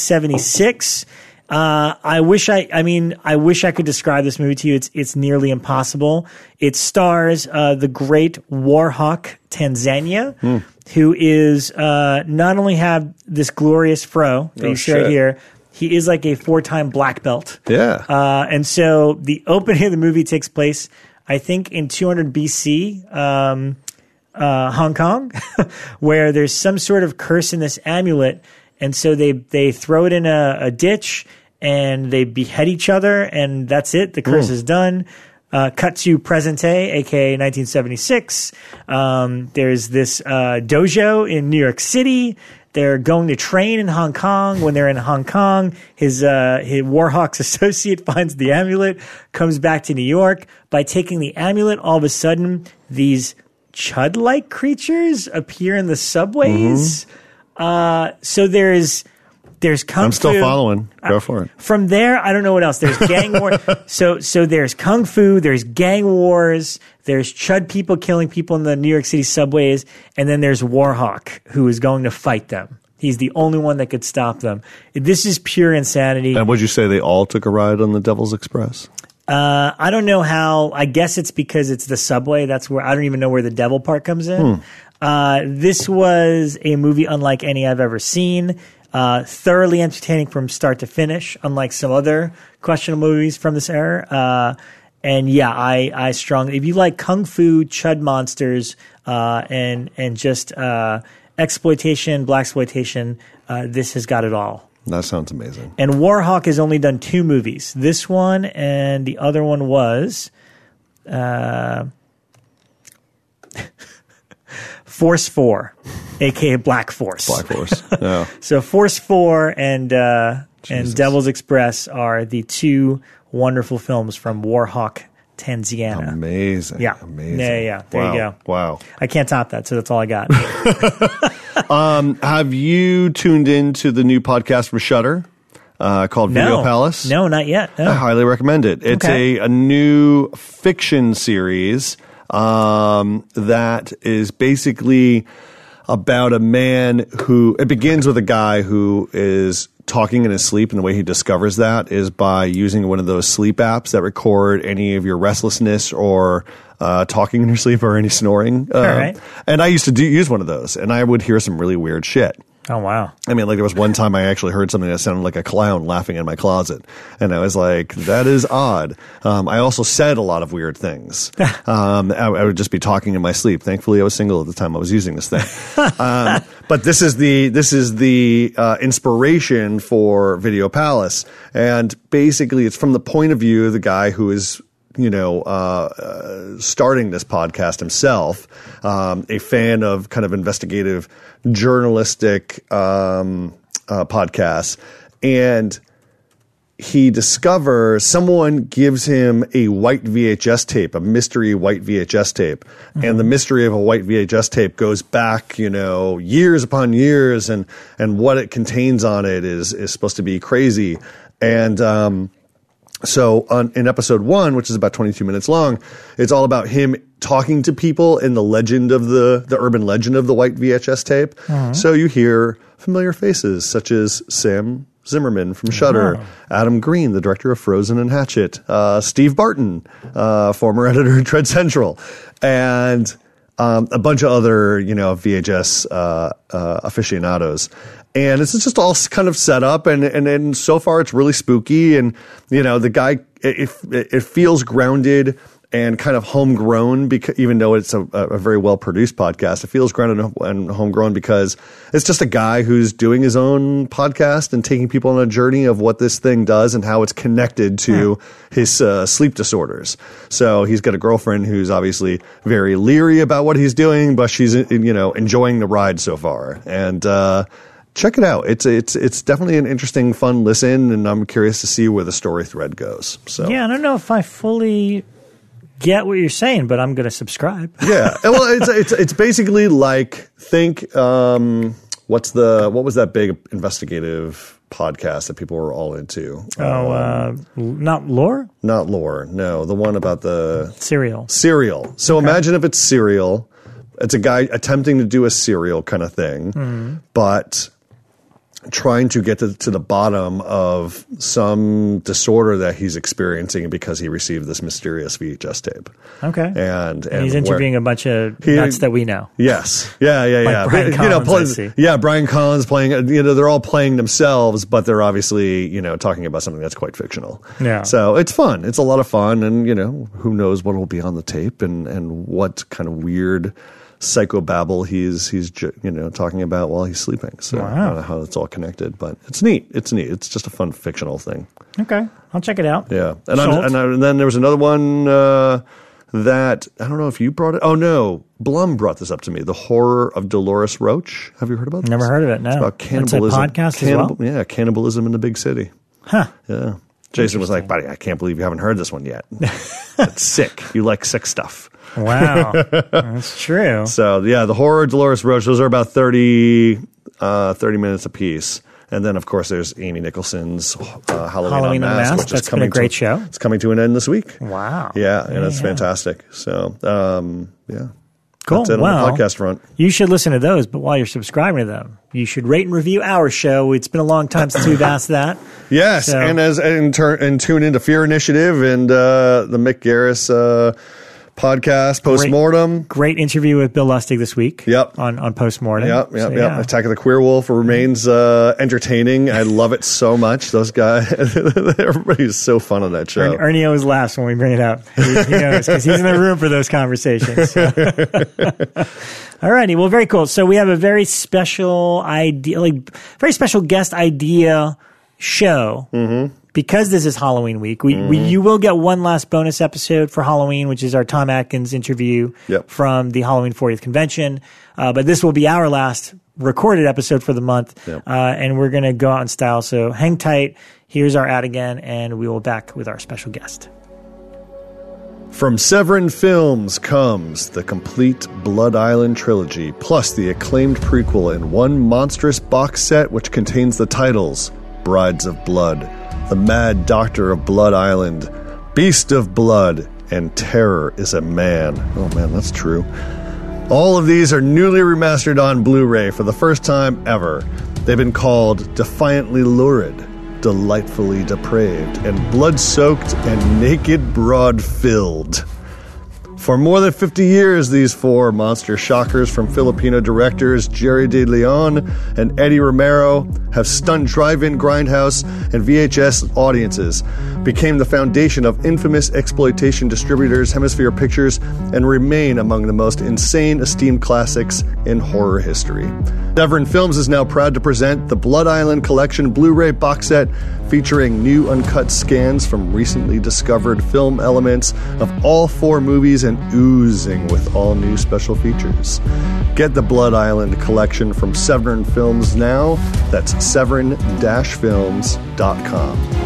1976. I wish I could describe this movie to you. It's nearly impossible. It stars the great Warhawk Tanzania, who is not only have this glorious fro that you showed here. He is like a 4-time black belt. Yeah. And so the opening of the movie takes place, I think, in 200 BC, Hong Kong, where there's some sort of curse in this amulet. And so they throw it in a ditch and they behead each other. And that's it. The curse is done. Cut to present day, aka 1976. There's this dojo in New York City. They're going to train in Hong Kong. When they're in Hong Kong, his Warhawk's associate finds the amulet, comes back to New York. By taking the amulet, all of a sudden, these Chud-like creatures appear in the subways. So there's kung fu. I'm still following. Go for it. From there, I don't know what else. There's gang war. So there's kung fu. There's gang wars. There's Chud people killing people in the New York City subways, and then there's Warhawk, who is going to fight them. He's the only one that could stop them. This is pure insanity. And would you say they all took a ride on the Devil's Express? I don't know how. I guess it's because it's the subway. That's where I don't even know where the devil part comes in. This was a movie unlike any I've ever seen. Thoroughly entertaining from start to finish, unlike some other questionable movies from this era. And yeah, I strongly, if you like kung fu, Chud monsters, and just exploitation, blaxploitation, this has got it all. That sounds amazing. And Warhawk has only done 2 movies. This one and the other one was Force 4, a.k.a. Black Force. Black Force, yeah. So Force 4 and Devil's Express are the 2 wonderful films from Warhawk, Tanzania. Amazing. Yeah. Amazing. Yeah. There you go. Wow. I can't top that, so that's all I got. Have you tuned into the new podcast from Shudder called Video Palace? No, not yet. No. I highly recommend it. It's a new fiction series that is basically about a man who, it begins with a guy who is talking in his sleep, and the way he discovers that is by using one of those sleep apps that record any of your restlessness or talking in your sleep or any snoring. All right. And I used to use one of those, and I would hear some really weird shit. Oh, wow. I mean, like there was one time I actually heard something that sounded like a clown laughing in my closet. And I was like, that is odd. I also said a lot of weird things. I would just be talking in my sleep. Thankfully, I was single at the time I was using this thing. But this is the inspiration for Video Palace. And basically, it's from the point of view of the guy who is starting this podcast himself, a fan of kind of investigative journalistic podcasts. And he discovers someone gives him a white VHS tape, a mystery white VHS tape. Mm-hmm. And the mystery of a white VHS tape goes back, years upon years. And what it contains on it is supposed to be crazy. And, so in episode 1, which is about 22 minutes long, it's all about him talking to people in the legend of the urban legend of the white VHS tape. Mm-hmm. So you hear familiar faces such as Sam Zimmerman from Shudder, Adam Green, the director of Frozen and Hatchet, Steve Barton, former editor at Dread Central, and a bunch of other, VHS aficionados. And it's just all kind of set up, and so far it's really spooky. And the guy, it feels grounded and kind of homegrown, because even though it's a very well produced podcast, it feels grounded and homegrown because it's just a guy who's doing his own podcast and taking people on a journey of what this thing does and how it's connected to his sleep disorders. So he's got a girlfriend who's obviously very leery about what he's doing, but she's enjoying the ride so far. And check it out. It's definitely an interesting, fun listen, and I'm curious to see where the story thread goes. So yeah, I don't know if I fully get what you're saying, but I'm going to subscribe. Yeah, well, it's basically like what was that big investigative podcast that people were all into? Not Lore? Not Lore. No, the one about the Serial. So imagine if it's Serial. It's a guy attempting to do a serial kind of thing, but trying to get to the bottom of some disorder that he's experiencing because he received this mysterious VHS tape. Okay. And he's interviewing a bunch of nuts that we know. Yes. Yeah. Brian Collins, Brian Collins playing, they're all playing themselves, but they're obviously, talking about something that's quite fictional. Yeah. So it's fun. It's a lot of fun. And, who knows what will be on the tape and what kind of weird psychobabble he's talking about while he's sleeping. So I don't know how it's all connected, but it's neat. It's just a fun fictional thing. Okay, I'll check it out. Yeah, and then there was another one. that, I don't know if you brought it. Oh, no. Blum brought this up to me. The Horror of Dolores Roach. Have you heard about this? Never heard of it, no. It's about cannibalism. It's a podcast as well? Yeah, cannibalism in the big city. Huh. Yeah. Jason was like, buddy, I can't believe you haven't heard this one yet. It's sick. You like sick stuff. Wow. That's true. So, yeah, The Horror of Dolores Roach, those are about 30 minutes apiece. And then, of course, there's Amy Nicholson's Halloween Unmasked, which That's is coming been a great show. It's coming to an end this week. Wow. Yeah, and it's fantastic. So, yeah. Cool. That's it on the podcast front. You should listen to those, but while you're subscribing to them, you should rate and review our show. It's been a long time since we've asked that. Yes, so. and tune into Fear Initiative and the Mick Garris podcast, Postmortem. Great interview with Bill Lustig this week. Yep. On Postmortem. Yep. Yeah. Attack of the Queer Wolf remains entertaining. I love it so much. Those guys, everybody's so fun on that show. Ernie always laughs when we bring it up. He knows because he's in the room for those conversations. So. All righty. Well, very cool. So we have a very special very special guest idea show. Mm-hmm. Because this is Halloween week, you will get one last bonus episode for Halloween, which is our Tom Atkins interview from the Halloween 40th convention. But this will be our last recorded episode for the month, and we're going to go out in style. So hang tight. Here's our ad again, and we will be back with our special guest. From Severin Films comes the complete Blood Island trilogy, plus the acclaimed prequel in one monstrous box set which contains the titles Brides of Blood, The Mad Doctor of Blood Island, Beast of Blood, and Terror is a Man. Oh man, that's true. All of these are newly remastered on Blu-ray for the first time ever. They've been called Defiantly Lurid, Delightfully Depraved, and Blood-Soaked and Naked Broad-Filled. For more than 50 years, these four monster shockers from Filipino directors Jerry De Leon and Eddie Romero have stunned drive-in, grindhouse, and VHS audiences, became the foundation of infamous exploitation distributors Hemisphere Pictures, and remain among the most insane esteemed classics in horror history. Severin Films is now proud to present the Blood Island Collection Blu-ray box set featuring new uncut scans from recently discovered film elements of all four movies and oozing with all new special features. Get the Blood Island Collection from Severin Films now. That's severin-films.com.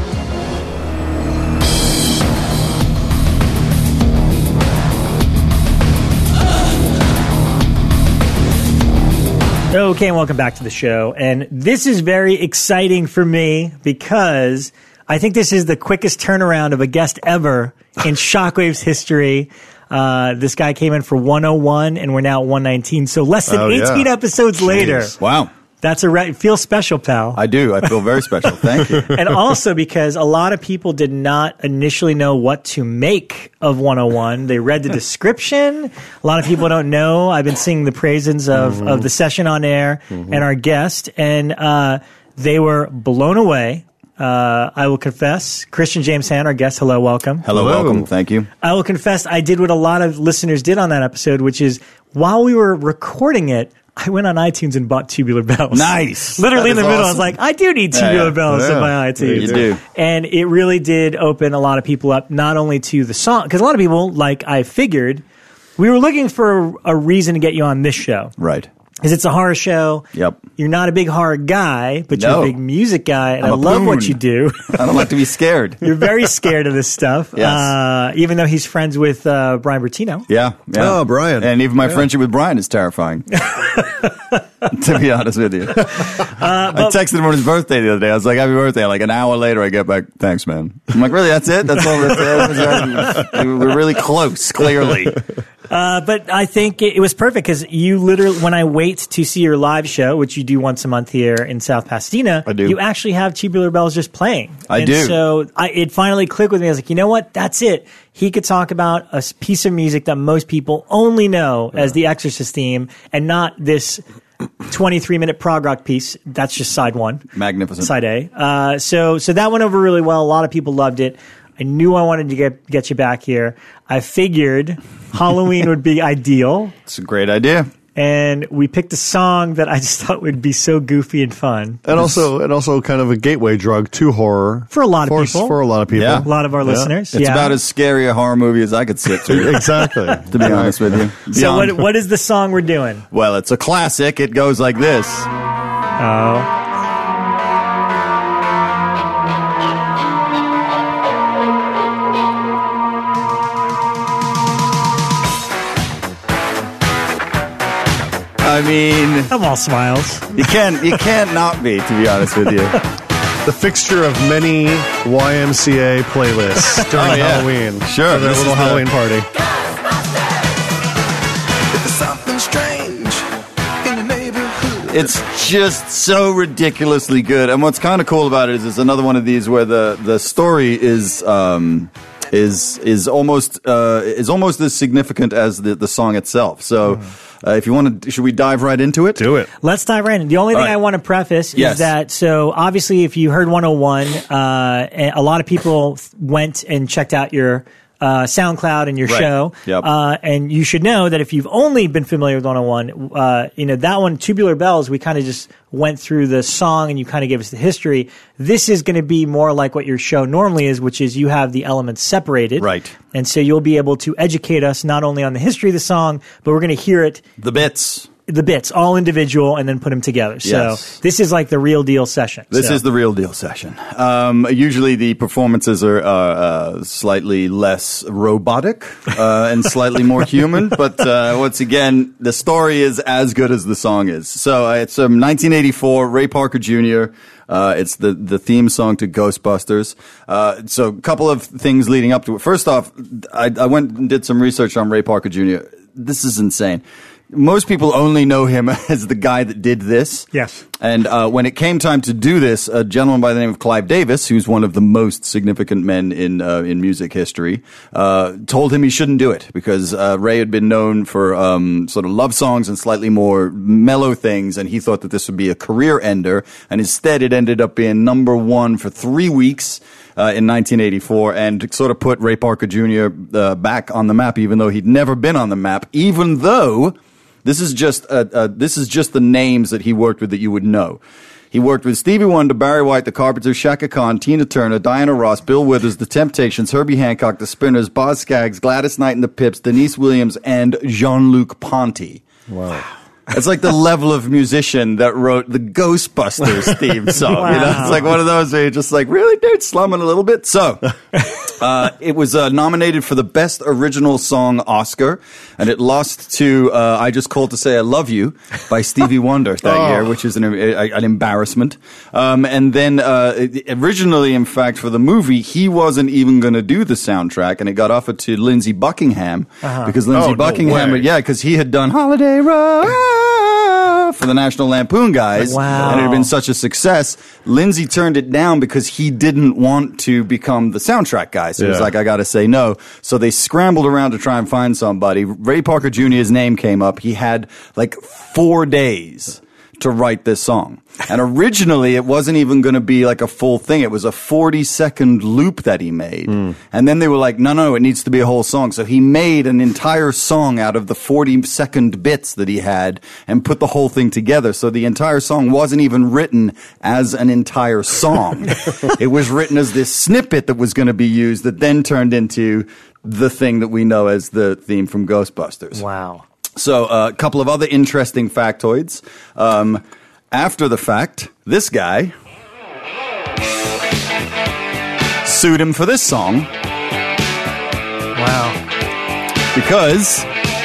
Okay, and welcome back to the show. And this is very exciting for me because I think this is the quickest turnaround of a guest ever in Shockwave's history. This guy came in for 101, and we're now at 119. So less than 18 episodes later. Wow. That's it feels special, pal. I do. I feel very special. Thank you. And also because a lot of people did not initially know what to make of 101. They read the description. A lot of people don't know. I've been singing the praises of the session on air and our guest, and they were blown away. I will confess, Christian James Han, our guest. Hello, welcome. Hello, welcome. Thank you. I will confess, I did what a lot of listeners did on that episode, which is while we were recording it, I went on iTunes and bought Tubular Bells. Nice. Literally in the middle, I was like, I do need Tubular Bells in my iTunes. You do. And it really did open a lot of people up, not only to the song, because a lot of people, like I figured, we were looking for a reason to get you on this show. Right. Because it's a horror show. Yep. You're not a big horror guy, but you're a big music guy, and I love what you do. I don't like to be scared. You're very scared of this stuff. Yes. Even though he's friends with Brian Bertino. Yeah. Oh, Brian. And even my friendship with Brian is terrifying. To be honest with you. I texted him on his birthday the other day. I was like, happy birthday. Like an hour later, I get back, thanks, man. I'm like, really? That's it? That's all? We're really close, clearly. But I think it was perfect because you literally, when I wait to see your live show, which you do once a month here in South Pasadena, I do. You actually have Tubular Bells just playing. I do. So it finally clicked with me. I was like, you know what? That's it. He could talk about a piece of music that most people only know as the Exorcist theme and not this 23-minute prog rock piece. That's just side one. Magnificent. Side A. So that went over really well. A lot of people loved it. I knew I wanted to get you back here. I figured Halloween would be ideal. It's a great idea. and we picked a song that I just thought would be so goofy and fun. And also kind of a gateway drug to horror. For a lot of people. For a lot of people. Yeah. A lot of our listeners. It's about as scary a horror movie as I could sit through. Exactly. To be honest with you. So what is the song we're doing? Well, it's a classic. It goes like this. Oh. I mean, I'm all smiles. you can't not be, to be honest with you. The fixture of many YMCA playlists during Halloween. Sure. For their little Halloween party. It's just so ridiculously good. And what's kind of cool about it is it's another one of these where the story is almost as significant as the song itself. So if you want to, should we dive right into it? Do it. Let's dive right in. The only thing I want to preface is that, so obviously if you heard 101, a lot of people went and checked out your SoundCloud and your show. Yep. And you should know that if you've only been familiar with 101, that one, Tubular Bells, we kind of just went through the song and you kind of gave us the history. This is going to be more like what your show normally is, which is you have the elements separated. Right. And so you'll be able to educate us not only on the history of the song, but we're going to hear it. The bits, all individual, and then put them together. So this is like the real deal session. This is the real deal session. Usually the performances are slightly less robotic and slightly more human, but once again, the story is as good as the song is. So it's 1984, Ray Parker Jr., it's the theme song to Ghostbusters. So a couple of things leading up to it. First off, I went and did some research on Ray Parker Jr. This is insane. Most people only know him as the guy that did this. Yes. And when it came time to do this, a gentleman by the name of Clive Davis, who's one of the most significant men in music history, told him he shouldn't do it because Ray had been known for sort of love songs and slightly more mellow things, and he thought that this would be a career ender. And instead, it ended up being number one for 3 weeks. In 1984, and sort of put Ray Parker Jr. Back on the map, even though he'd never been on the map. Even though this is just the names that he worked with that you would know. He worked with Stevie Wonder, Barry White, The Carpenters, Chaka Khan, Tina Turner, Diana Ross, Bill Withers, The Temptations, Herbie Hancock, The Spinners, Boz Scaggs, Gladys Knight and the Pips, Denise Williams, and Jean-Luc Ponty. Wow. It's like the level of musician that wrote the Ghostbusters theme song. Wow. You know, it's like one of those where you're just like, really, dude, slumming a little bit. So, it was nominated for the Best Original Song Oscar, and it lost to "I Just Called to Say I Love You" by Stevie Wonder that year, which is an embarrassment. And then originally, in fact, for the movie, he wasn't even going to do the soundtrack, and it got offered to Lindsey Buckingham because Lindsey Buckingham, because he had done Holiday Road for the National Lampoon guys, wow. and it had been such a success. Lindsay turned it down because he didn't want to become the soundtrack guy. So he was like, I got to say no. So they scrambled around to try and find somebody. Ray Parker Jr.'s name came up. He had like 4 days to write this song. And originally, it wasn't even going to be like a full thing. It was a 40-second loop that he made. And then they were like, no, it needs to be a whole song. So he made an entire song out of the 40-second bits that he had and put the whole thing together. So the entire song wasn't even written as an entire song. It was written as this snippet that was going to be used that then turned into the thing that we know as the theme from Ghostbusters. Wow. So a couple of other interesting factoids. After the fact, this guy sued him for this song. Wow. Because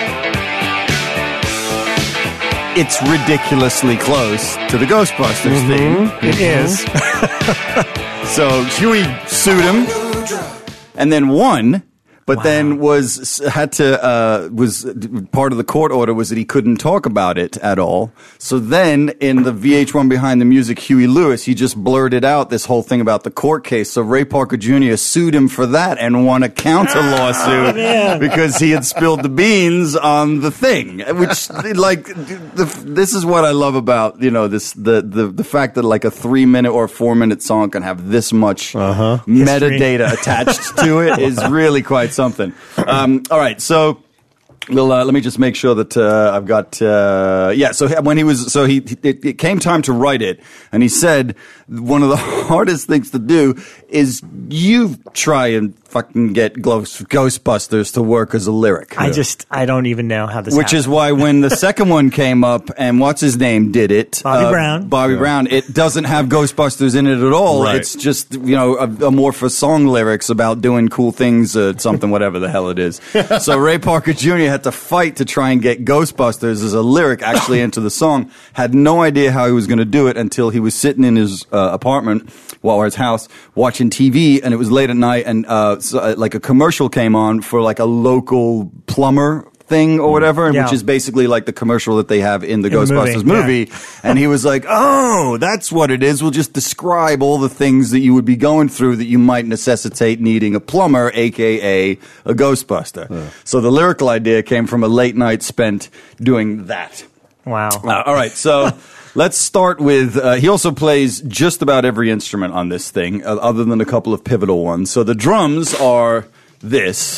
it's ridiculously close to the Ghostbusters theme. It is. So Huey sued him and then won. But then was part of the court order was that he couldn't talk about it at all. So then in the VH1 Behind the Music, Huey Lewis, he just blurted out this whole thing about the court case. So Ray Parker Jr. sued him for that and won a counter lawsuit because he had spilled the beans on the thing. Which, like, this is what I love about, the fact that like a 3-minute or 4-minute song can have this much metadata attached to it is really quite something. All right, so Well, let me just make sure that I've got. So when it came time to write it, and he said one of the hardest things to do is you try and fucking get Ghostbusters to work as a lyric. I don't even know how this. Which happened. is why when the second one came up and what's his name did it, Bobby Brown, it doesn't have Ghostbusters in it at all. Right. It's just a more for song lyrics about doing cool things, something whatever the hell it is. So Ray Parker Jr. had to fight to try and get Ghostbusters as a lyric actually into the song. Had no idea how he was going to do it until he was sitting in his apartment or his house watching TV, and it was late at night, and like a commercial came on for like a local plumber thing or whatever, which is basically like the commercial that they have in the Ghostbusters movie. Yeah. And he was like, oh, that's what it is. We'll just describe all the things that you would be going through that you might necessitate needing a plumber, a.k.a. a Ghostbuster. Yeah. So the lyrical idea came from a late night spent doing that. Wow. All right, so let's start with, he also plays just about every instrument on this thing, other than a couple of pivotal ones. So the drums are this.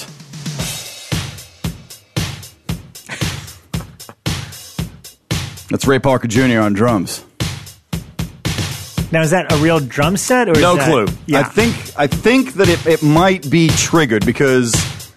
That's Ray Parker Jr. on drums. Now, is that a real drum set? Or no is clue. Yeah. I think that it might be triggered because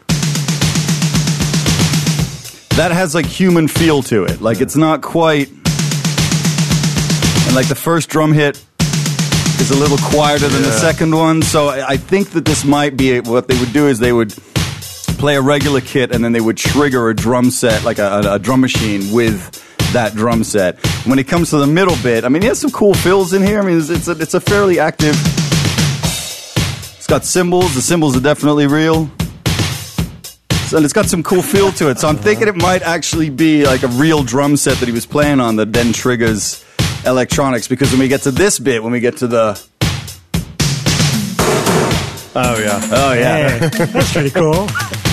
that has like human feel to it. Like it's not quite, and like the first drum hit is a little quieter than the second one. So I think that this might be what they would do is they would play a regular kit and then they would trigger a drum set, like a drum machine with that drum set. When it comes to the middle bit, I mean, he has some cool fills in here. I mean, it's a fairly active. It's got cymbals. The cymbals are definitely real. And it's got some cool feel to it. So I'm thinking it might actually be like a real drum set that he was playing on that then triggers electronics. Because when we get to this bit, when we get to the... Oh, yeah. Oh, yeah. Hey, that's pretty cool.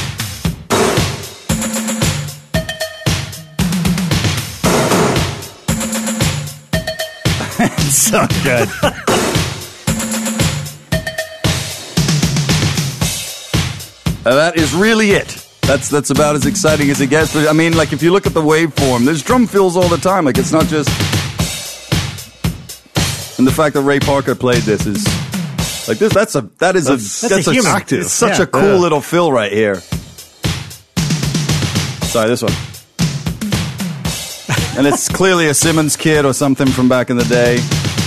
So good. That is really it. That's about as exciting as it gets. But I mean, like if you look at the waveform, there's drum fills all the time. Like it's not just. And the fact that Ray Parker played this is like this. That's active. It's such a cool little fill right here. Sorry, this one. And it's clearly a Simmons kit or something from back in the day.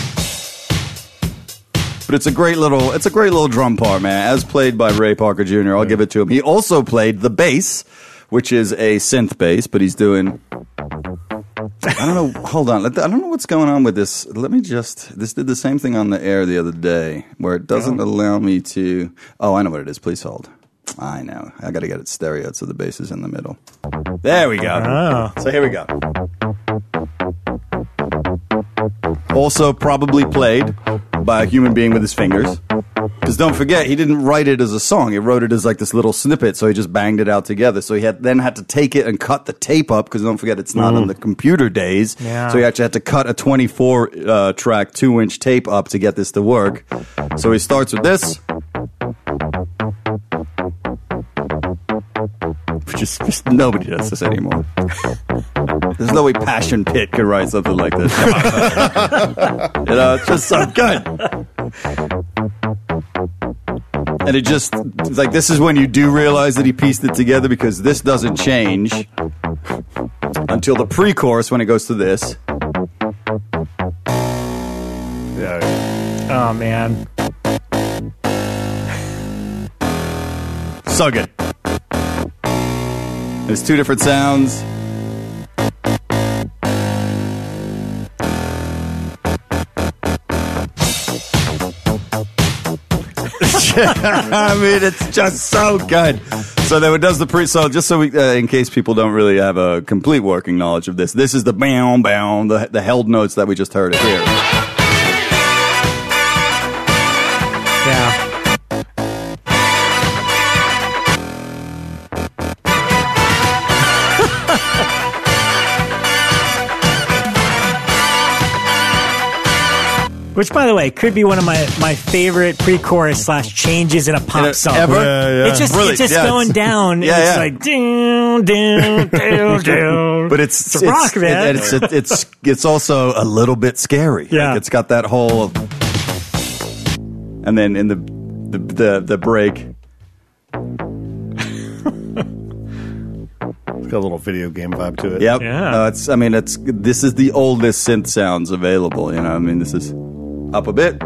But it's a great little drum part, man, as played by Ray Parker Jr. I'll give it to him. He also played the bass, which is a synth bass, but he's doing... I don't know. Hold on. I don't know what's going on with this. This did the same thing on the air the other day, where it doesn't allow me to... Oh, I know what it is. Please hold. I know. I got to get it stereo so the bass is in the middle. There we go. Oh. So here we go. Also probably played by a human being with his fingers. Because don't forget, he didn't write it as a song. He wrote it as like this little snippet, so he just banged it out together. So he then had to take it and cut the tape up, because don't forget, it's not on the computer days. Yeah. So he actually had to cut a 24-track, 2-inch tape up to get this to work. So he starts with this. Just nobody does this anymore. There's no way Passion Pit could write something like this. It's just so good. And it's like, this is when you do realize that he pieced it together, because this doesn't change until the pre-chorus when it goes to this. Oh, man. So good. There's two different sounds. I mean, it's just so good. So then it does the so just so we, in case people don't really have a complete working knowledge of this, this is the bam, bam, the held notes that we just heard here. Yeah. Which, by the way, could be one of my favorite pre-chorus / changes in a pop song. Ever? Yeah. It's just going down. Yeah, it's yeah. like down, down, down, down. But it's a rock, man. It's also a little bit scary. Yeah. Like it's got that whole, and then in the break. It's got a little video game vibe to it. Yep. Yeah. This is the oldest synth sounds available. You know, I mean, this is up a bit.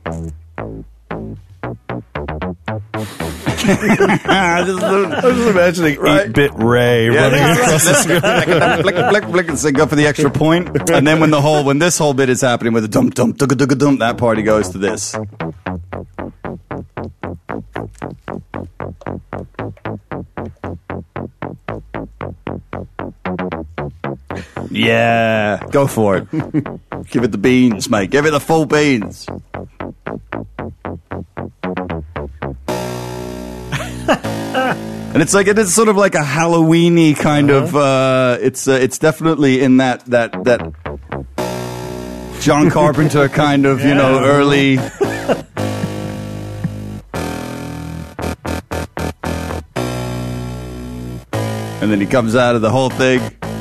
I'm just imagining 8-bit Ray running across the screen. Blick, blick, and so go for the extra point. And then when this whole bit is happening with the dum dum dugga dugga dum, that party goes to this. Yeah, go for it. Give it the beans, mate. Give it the full beans. And it's sort of like a Halloween-y kind of. It's definitely in that John Carpenter kind of early. And then he comes out of the whole thing.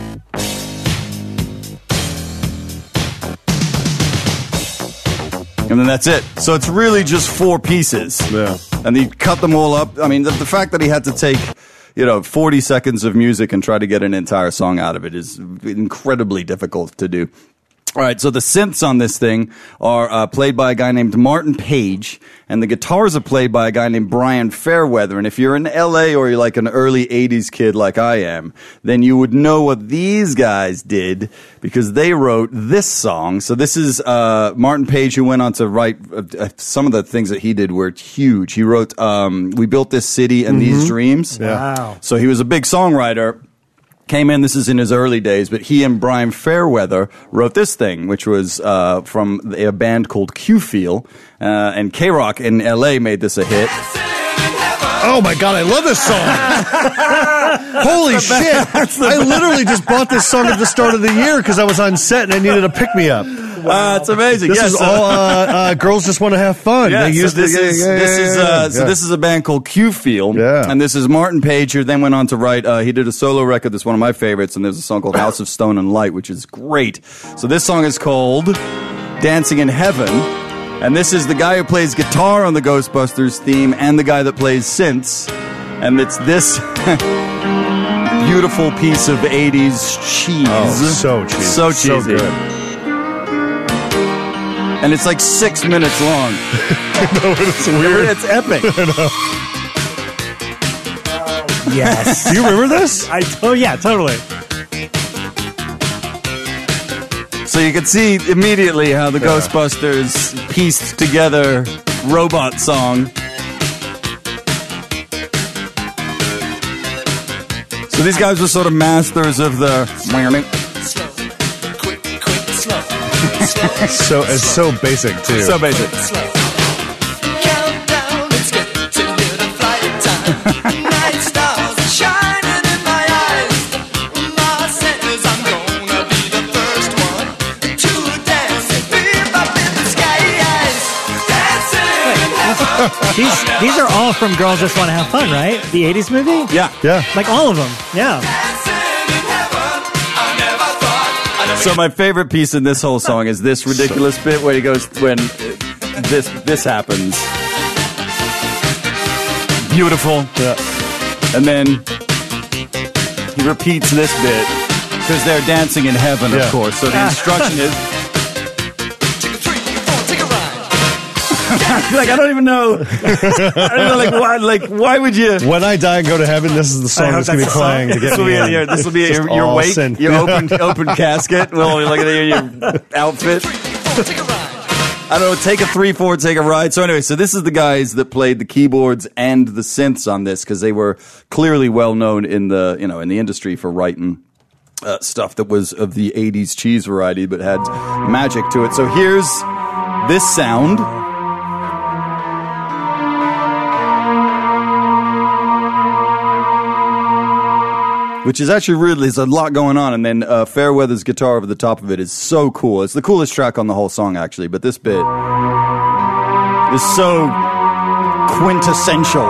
And then that's it. So it's really just 4 pieces. Yeah. And he cut them all up. I mean, the fact that he had to take, 40 seconds of music and try to get an entire song out of it is incredibly difficult to do. All right, so the synths on this thing are played by a guy named Martin Page, and the guitars are played by a guy named Brian Fairweather. And if you're in LA or you're like an early 80s kid like I am, then you would know what these guys did because they wrote this song. So this is Martin Page, who went on to write some of the things that he did were huge. He wrote We Built This City and These Dreams. Yeah. Wow. So he was a big songwriter. Came in, this is in his early days, but he and Brian Fairweather wrote this thing, which was from a band called Q-Feel, and K-Rock in L.A. made this a hit. Oh my God, I love this song. Holy shit. I literally just bought this song at the start of the year because I was on set and I needed a pick-me-up. It's amazing. This is all Girls Just Want to Have Fun. Yeah, They used this is a band called Q-Feel, Yeah. and this is Martin Page, who then went on to write, he did a solo record that's one of my favorites, and there's a song called House of Stone and Light, which is great. So this song is called Dancing in Heaven, and this is the guy who plays guitar on the Ghostbusters theme and the guy that plays synths, and it's this beautiful piece of 80s cheese. Oh, so cheesy. So cheesy. So good. And it's like 6 minutes long. No, it's weird. It's epic. Yes. Do you remember this? Oh, yeah, totally. So you can see immediately how the Ghostbusters pieced together robot song. So these guys were sort of masters of the... So it's so basic too. So basic. Countdown, let's get to the flight time. Night stars are shining in my eyes. My senses, I'm gonna be the first one to dance. Bebop in the skies, dancing. These are all from Girls Just Want to Have Fun, right? The 80s movie? Yeah. Yeah. Like all of them. Yeah. So my favorite piece in this whole song is this ridiculous bit where he goes, when this happens. Beautiful. Yeah. And then he repeats this bit because they're dancing in heaven, of Yeah. course. So the instruction is... Take a 3, 4, take a ride. like, I don't even know. I don't know, why would you... When I die and go to heaven, this is the song that's going to be playing to get me in. This will be Just your all wake, synth. your Yeah. open casket. We'll be looking at your outfit. 3, 4, take a ride. I don't know, take a 3/4, take a ride. So anyway, so this is the guys that played the keyboards and the synths on this because they were clearly well known in the in the industry for writing stuff that was of the 80s cheese variety but had magic to it. So here's this sound. which is actually really, there's a lot going on, and then Fairweather's guitar over the top of it is so cool. It's the coolest track on the whole song, actually, but this bit is so quintessential.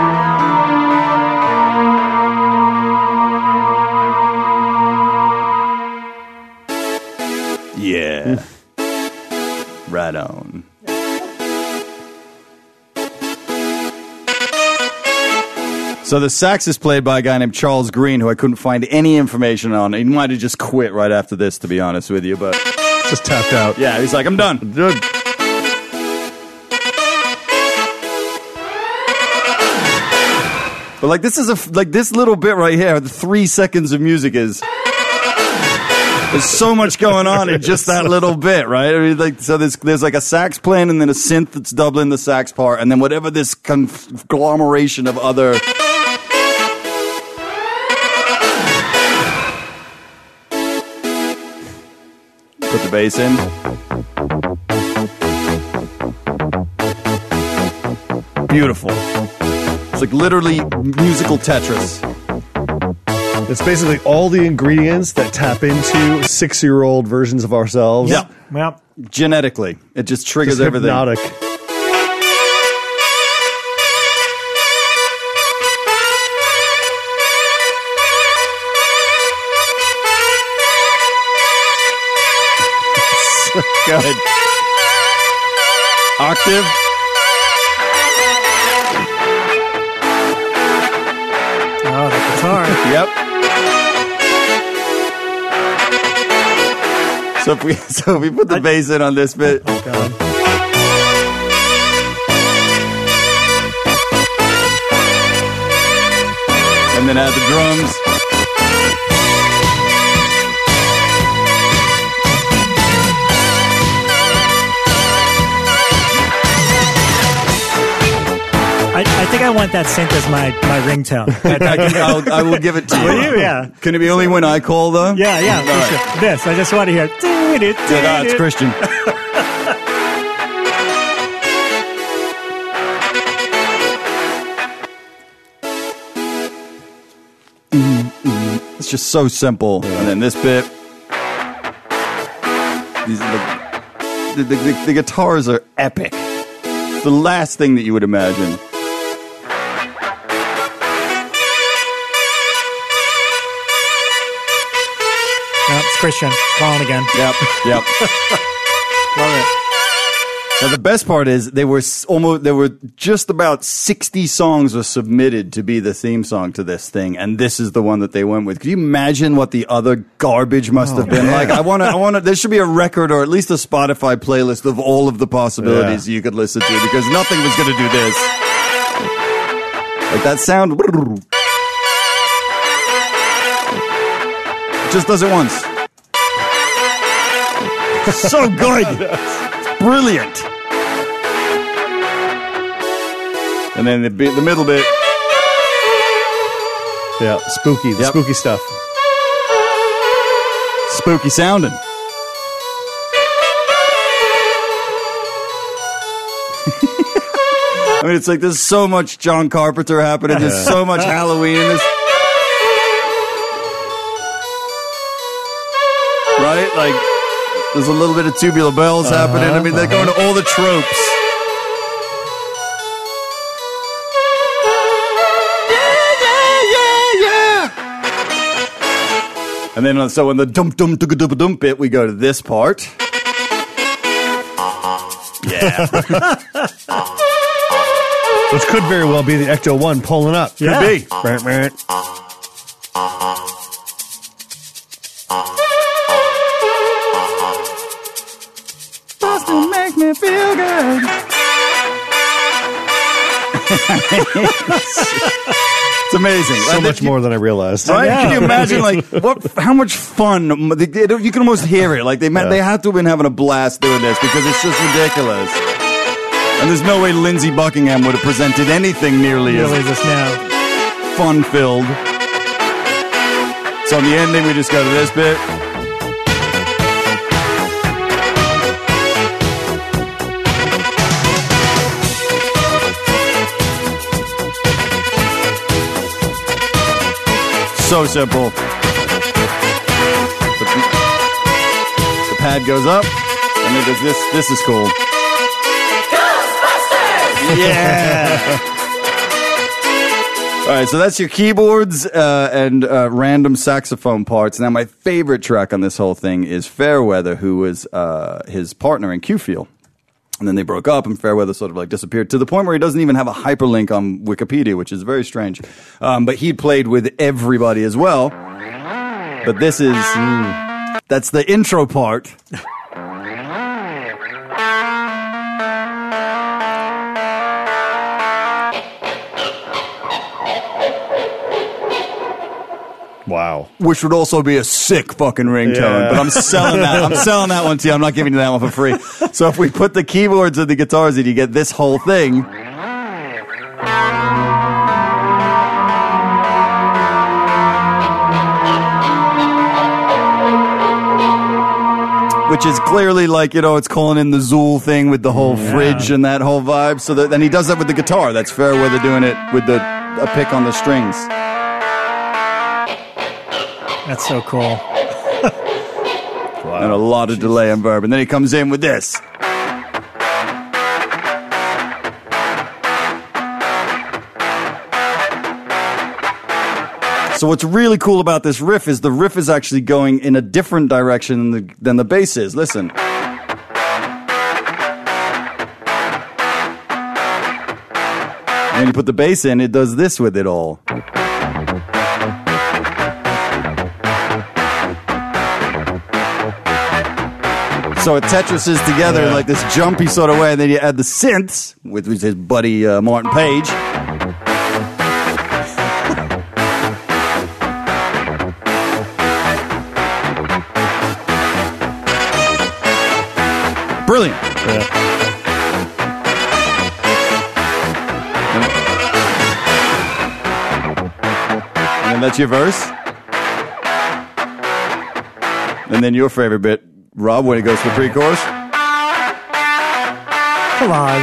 Yeah. Right on. So the sax is played by a guy named Charles Green, who I couldn't find any information on. He might have just quit right after this, to be honest with you, but Just tapped out. yeah, he's like, I'm done. Good. But like this is like this little bit right here, the 3 seconds of music is. There's so much going on in just that little bit, right? I mean, like, so there's like a sax playing and then a synth that's doubling the sax part, and then whatever this conglomeration of other. Put the bass in. Beautiful. It's like literally musical Tetris. It's basically all the ingredients that tap into 6-year-old versions of ourselves. Yeah. Well, Genetically, it just triggers Just everything. hypnotic. Good. Octave. oh, the guitar. Yep. So if we put the bass in on this bit, Oh, God. and then add the drums. I think I want that synth as my ringtone. I will give it to you. Will you? Yeah. Can it be only when I call though? Yeah, All for right. sure. This, I just want to hear. Yeah, that's Christian. It's just so simple. And then this bit. The guitars are epic. It's the last thing that you would imagine. Oh, it's Christian calling again. Yep. Love it. Now the best part is there were just about 60 songs were submitted to be the theme song to this thing, and this is the one that they went with. Could you imagine what the other garbage must have been like? I want to. There should be a record or at least a Spotify playlist of all of the possibilities you could listen to, because nothing was going to do this. Like that sound. It just does it once. So good. Brilliant. And then the middle bit. Yeah, spooky. The Yep. spooky stuff. Spooky sounding. I mean, it's like there's so much John Carpenter happening. There's so much Halloween in this. Right? Like, there's a little bit of Tubular Bells happening. I mean, they're going to all the tropes. And then, so in the dump bit, we go to this part. Yeah. Which could very well be the Ecto 1 pulling up. Could Yeah. be. Boston makes me feel good. It's amazing. So Like, much more than I realized. Right? I know. Can you imagine, like, how much fun? You can almost hear it. Like, they have to have been having a blast doing this because it's just ridiculous. And there's no way Lindsey Buckingham would have presented anything nearly Really as just now. fun-filled. So in the ending, we just go to this bit. So simple. The pad goes up, and it does this. This is cool. Ghostbusters! Yeah! All right, so that's your keyboards and random saxophone parts. Now, my favorite track on this whole thing is Fairweather, who was his partner in Q-Feel. And then they broke up, and Fairweather sort of like disappeared to the point where he doesn't even have a hyperlink on Wikipedia, which is very strange. But he played with everybody as well. But this is that's the intro part. Wow. Which would also be a sick fucking ringtone. Yeah. But I'm selling that. I'm selling that one to you. I'm not giving you that one for free. So if we put the keyboards and the guitars in, you get this whole thing. Which is clearly like, you know, it's calling in the Zool thing with the whole fridge and that whole vibe. So that, and he does that with the guitar. That's Fairweather doing it with a pick on the strings. That's so cool. And a lot of delay and verb. And then he comes in with this. So what's really cool about this riff is the riff is actually going in a different direction than the bass is. Listen. When you put the bass in, it does this with it all. So it Tetrises together in like this jumpy sort of way, and then you add the synths with his buddy Martin Page. Brilliant. And then that's your verse. And then your favorite bit, Rob, when it goes for pre-chorus. Come on.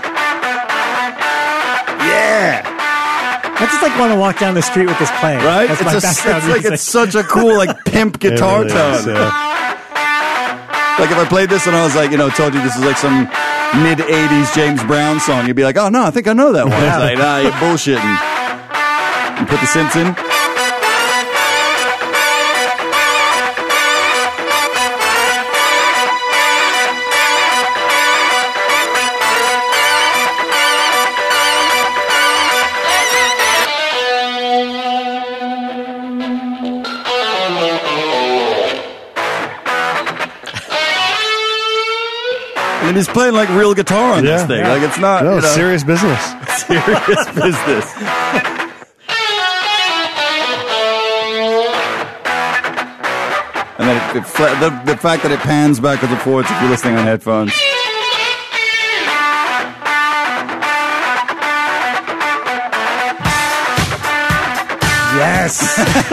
Yeah. I just like want to walk down the street with this playing. Right? That's It's, my background it's like music. it's such a cool like pimp guitar tone. Like if I played this and I was like, you know, told you this is like some mid-'80s James Brown song, you'd be like, oh no, I think I know that one. It's like, nah, you're bullshitting. You put the synths in. And he's playing like real guitar on this thing. Like it's not, No, you know, serious business. serious business. And then the fact that it pans backwards and forwards if you're listening on headphones. Yes.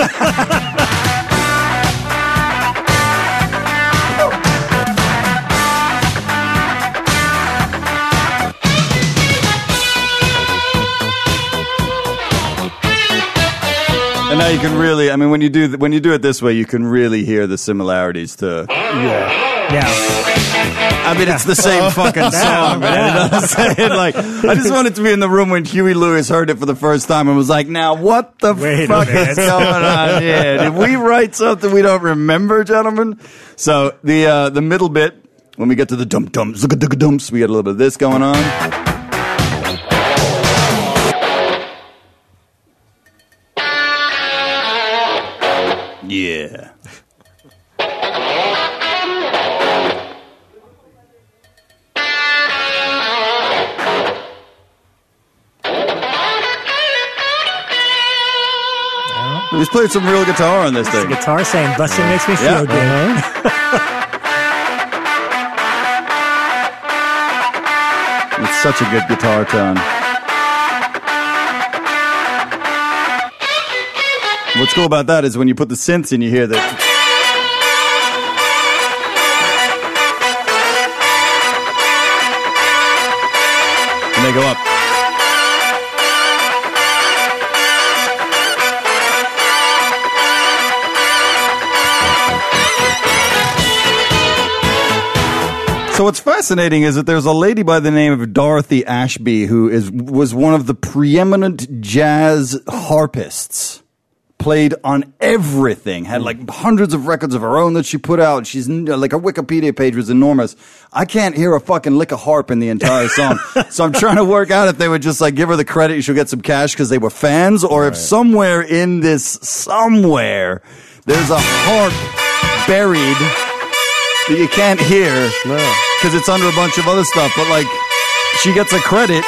And now you can really, I mean, when you do it this way, you can really hear the similarities to. Yeah. I mean, it's the same fucking song, man. You know what I'm saying? Like, I just wanted to be in the room when Huey Lewis heard it for the first time and was like, now what the Wait a fuck minute. is going on here? Did we write something we don't remember, gentlemen? So the middle bit, when we get to the dum-dums, dumps, we get a little bit of this going on. Yeah. He's played some real guitar on this thing. Guitar saying busting makes me feel good. It's such a good guitar tone. What's cool about that is when you put the synths in, you hear that. And they go up. So what's fascinating is that there's a lady by the name of Dorothy Ashby who was one of the preeminent jazz harpists. Played on everything, had like hundreds of records of her own that she put out. She's like, her Wikipedia page was enormous. I can't hear a fucking lick of harp in the entire song. So I'm trying to work out if they would just like give her the credit and she'll get some cash because they were fans, or if somewhere in this, there's a harp buried that you can't hear because it's under a bunch of other stuff. But like, she gets a credit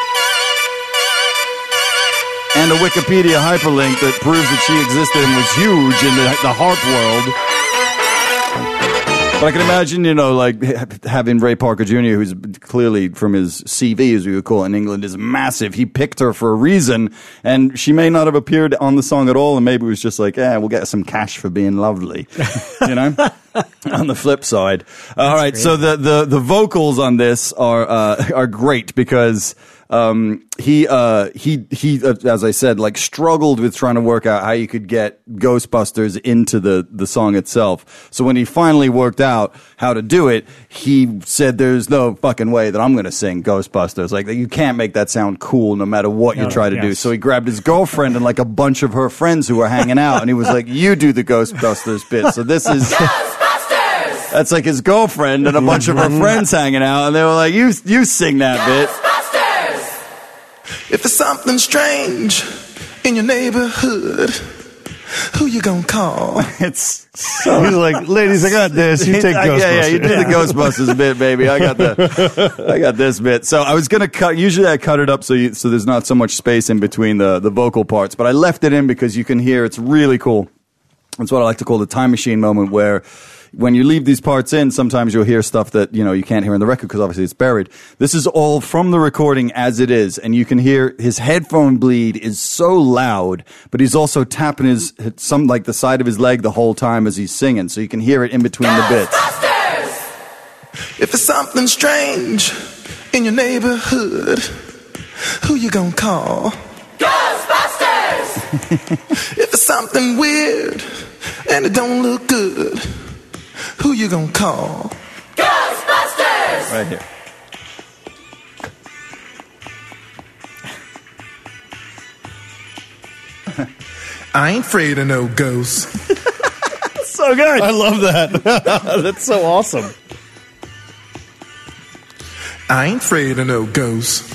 and a Wikipedia hyperlink that proves that she existed and was huge in the harp world. But I can imagine, like having Ray Parker Jr., who's clearly from his CV, as we would call it in England, is massive. He picked her for a reason, and she may not have appeared on the song at all, and maybe it was just like, we'll get some cash for being lovely, on the flip side. All right, great. So the vocals on this are great because he as I said, like struggled with trying to work out how you could get Ghostbusters into the song itself. So when he finally worked out how to do it, he said, "There's no fucking way that I'm going to sing Ghostbusters. Like, you can't make that sound cool no matter what you try to do." So he grabbed his girlfriend and like a bunch of her friends who were hanging out, and he was like, "You do the Ghostbusters bit." So this is Ghostbusters. That's like his girlfriend and a bunch of her friends hanging out, and they were like, "You sing that bit." If there's something strange in your neighborhood, who you gonna call? He's like, ladies, I got this. You take Ghostbusters. Yeah, you do the Ghostbusters bit, baby. I got this bit. So I was gonna cut. Usually I cut it up so there's not so much space in between the vocal parts, but I left it in because you can hear. It's really cool. It's what I like to call the time machine moment, where when you leave these parts in, sometimes you'll hear stuff that, you can't hear in the record because obviously it's buried. This is all from the recording as it is, and you can hear his headphone bleed is so loud, but he's also tapping the side of his leg the whole time as he's singing, so you can hear it in between the bits. If there's something strange in your neighborhood, who you gonna call? Ghostbusters! If there's something weird and it don't look good, who you gonna call? Ghostbusters! Right here. I ain't afraid of no ghosts. So good. I love that. That's so awesome. I ain't afraid of no ghosts.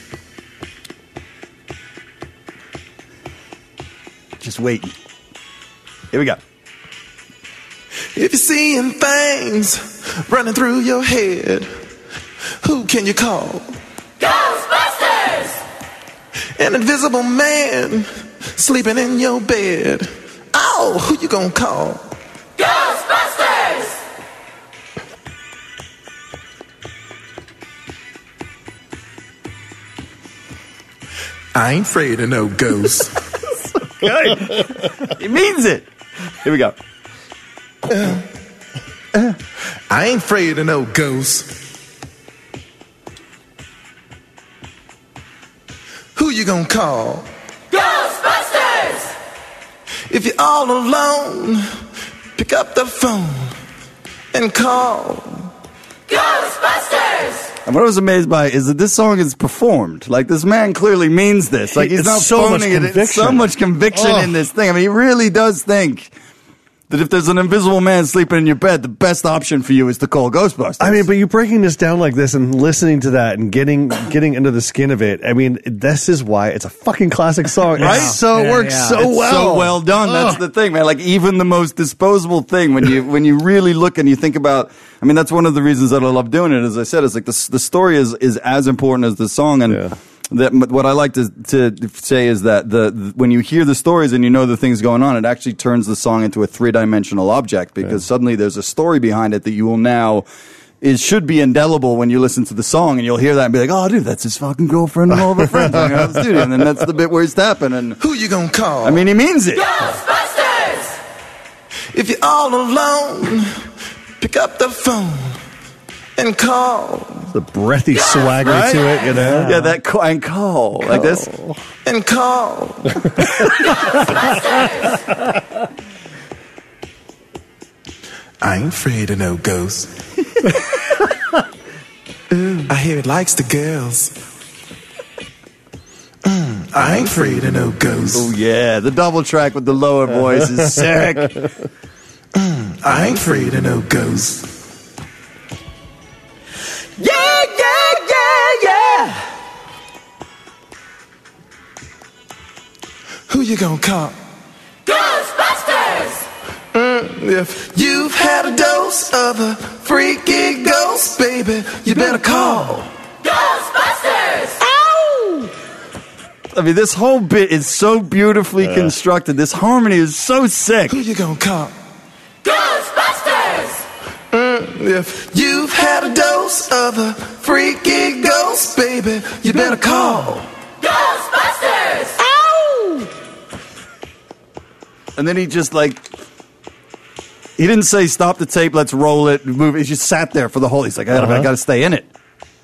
Just wait. Here we go. If you're seeing things running through your head, who can you call? Ghostbusters! An invisible man sleeping in your bed. Oh, who you gonna call? Ghostbusters! I ain't afraid of no ghosts. Good. He means it. Here we go. I ain't afraid of no ghosts. Who you gonna call? Ghostbusters! If you're all alone, pick up the phone and call Ghostbusters! And what I was amazed by is that this song is performed. Like, this man clearly means this. Like, he's not phoning it. It's so much conviction in this thing. I mean, he really does think that if there's an invisible man sleeping in your bed, the best option for you is to call Ghostbusters. I mean, but you breaking this down like this and listening to that and getting into the skin of it, I mean, this is why it's a fucking classic song. Right? It works so it's well. So well done. That's the thing, man. Like, even the most disposable thing, when you really look and you think about, I mean, that's one of the reasons that I love doing it. As I said, it's like the story is as important as the song. And what I like to say is that when you hear the stories and you know the things going on, it actually turns the song into a three-dimensional object, because suddenly there's a story behind it that you will now, it should be indelible when you listen to the song, and you'll hear that and be like, "Oh, dude, that's his fucking girlfriend and all of her friends hanging out in the studio." And then that's the bit where he's tapping. And who you gonna call? I mean, he means it. Ghostbusters! If you're all alone, pick up the phone and call. The breathy swagger to it, you know? Yeah, that and call. Like this. And call. I ain't afraid of no ghosts. Ooh, I hear it likes the girls. I ain't afraid of no ghosts. Oh, yeah. The double track with the lower voice is sick. I ain't afraid of no ghosts. Yeah, yeah, yeah, yeah. Who you gonna call? Ghostbusters! If you've had a dose of a freaky ghost, baby, you better call Ghostbusters! Ow! I mean, this whole bit is so beautifully constructed. This harmony is so sick. Who you gonna call? Ghostbusters! If you've had a dose of a freaky ghost, baby, you better call Ghostbusters! Ow! And then he just he didn't say stop the tape, let's roll it, move it. He just sat there for the whole. He's like, I gotta stay in it.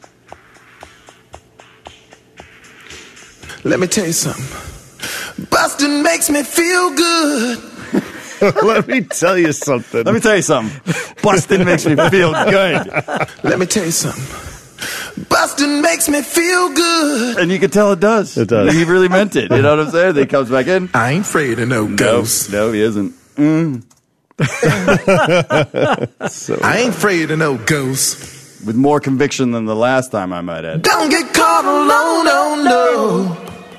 Let me tell you something. Bustin' makes me feel good. Let me tell you something. Let me tell you something. Bustin' makes me feel good. Let me tell you something. Bustin' makes me feel good. And you can tell it does. It does. He really meant it. You know what I'm saying? Then he comes back in. I ain't afraid of no ghosts. No, he isn't. I ain't afraid of no ghosts. With more conviction than the last time, I might add. Don't get caught alone, oh no.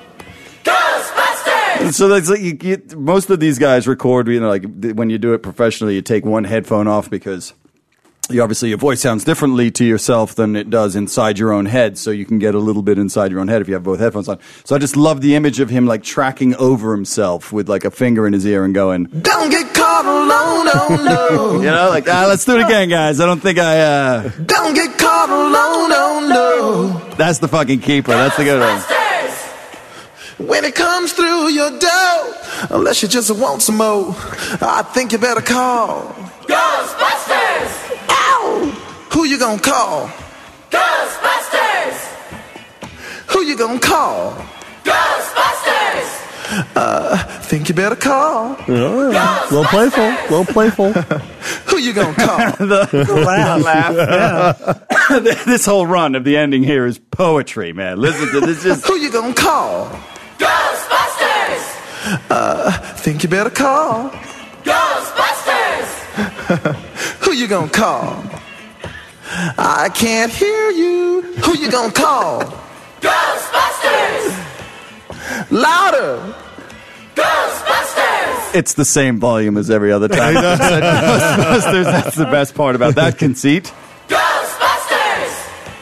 Ghostbusters! So that's most of these guys record, when you do it professionally, you take one headphone off because your voice sounds differently to yourself than it does inside your own head. So you can get a little bit inside your own head if you have both headphones on. So I just love the image of him tracking over himself with a finger in his ear and going, Don't get caught alone, oh no. let's do it again, guys. I don't think Don't get caught alone, oh no. that's the fucking keeper. That's the good one. Ghostbusters! When it comes through your door, unless you just want some more, I think you better call. Ghostbusters! Ow! Who you gonna call? Ghostbusters! Who you gonna call? Ghostbusters! Think you better call. Little playful. Who you gonna call? Laugh. This whole run of the ending here is poetry, man. Listen to this. Who you gonna call? Ghostbusters! Think you better call. Ghostbusters! Who you gonna call? I can't hear you. Who you gonna call? Ghostbusters! Louder. Ghostbusters! It's the same volume as every other time. Ghostbusters, that's the best part about that conceit. Ghostbusters!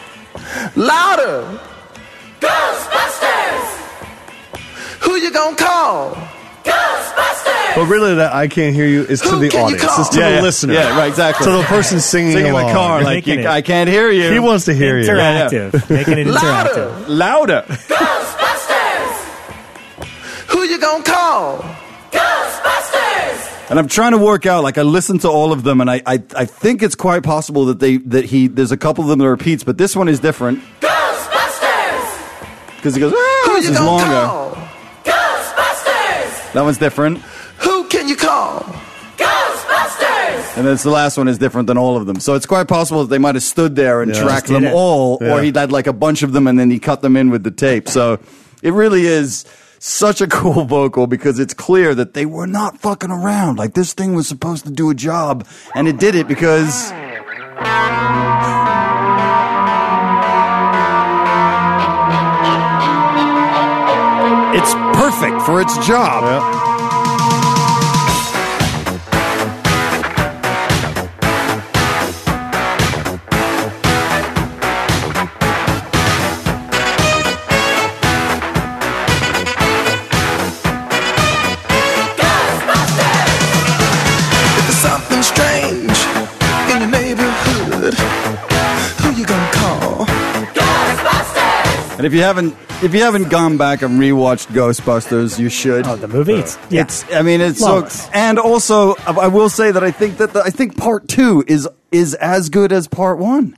Louder. Ghostbusters! Who you gonna call? Ghostbusters! But really, that I can't hear you is to Who the can you audience. call? It's to the listener. Yeah, right, exactly. To the person singing in the along. car, Making it. I can't hear you. He wants to hear you. Interactive. Making it interactive. Louder. Louder. Ghostbusters! Who you gonna call? Ghostbusters! And I'm trying to work out, I listened to all of them, and I think it's quite possible that there's a couple of them that repeats, but this one is different. Ghostbusters! Because he goes, Who this you is gonna longer. call? Ghostbusters! That one's different. Who can you call? Ghostbusters! And then the last one is different than all of them. So it's quite possible that they might have stood there and tracked Just did them it. all, or he'd had a bunch of them and then he cut them in with the tape. So it really is such a cool vocal because it's clear that they were not fucking around. This thing was supposed to do a job, and it did it because... it's perfect for its job. If there's something strange in your neighborhood, who you gonna call? Ghostbusters! And if you haven't gone back and rewatched Ghostbusters, you should. Oh, the movie? It's It's and also I will say that I think part 2 is as good as part 1.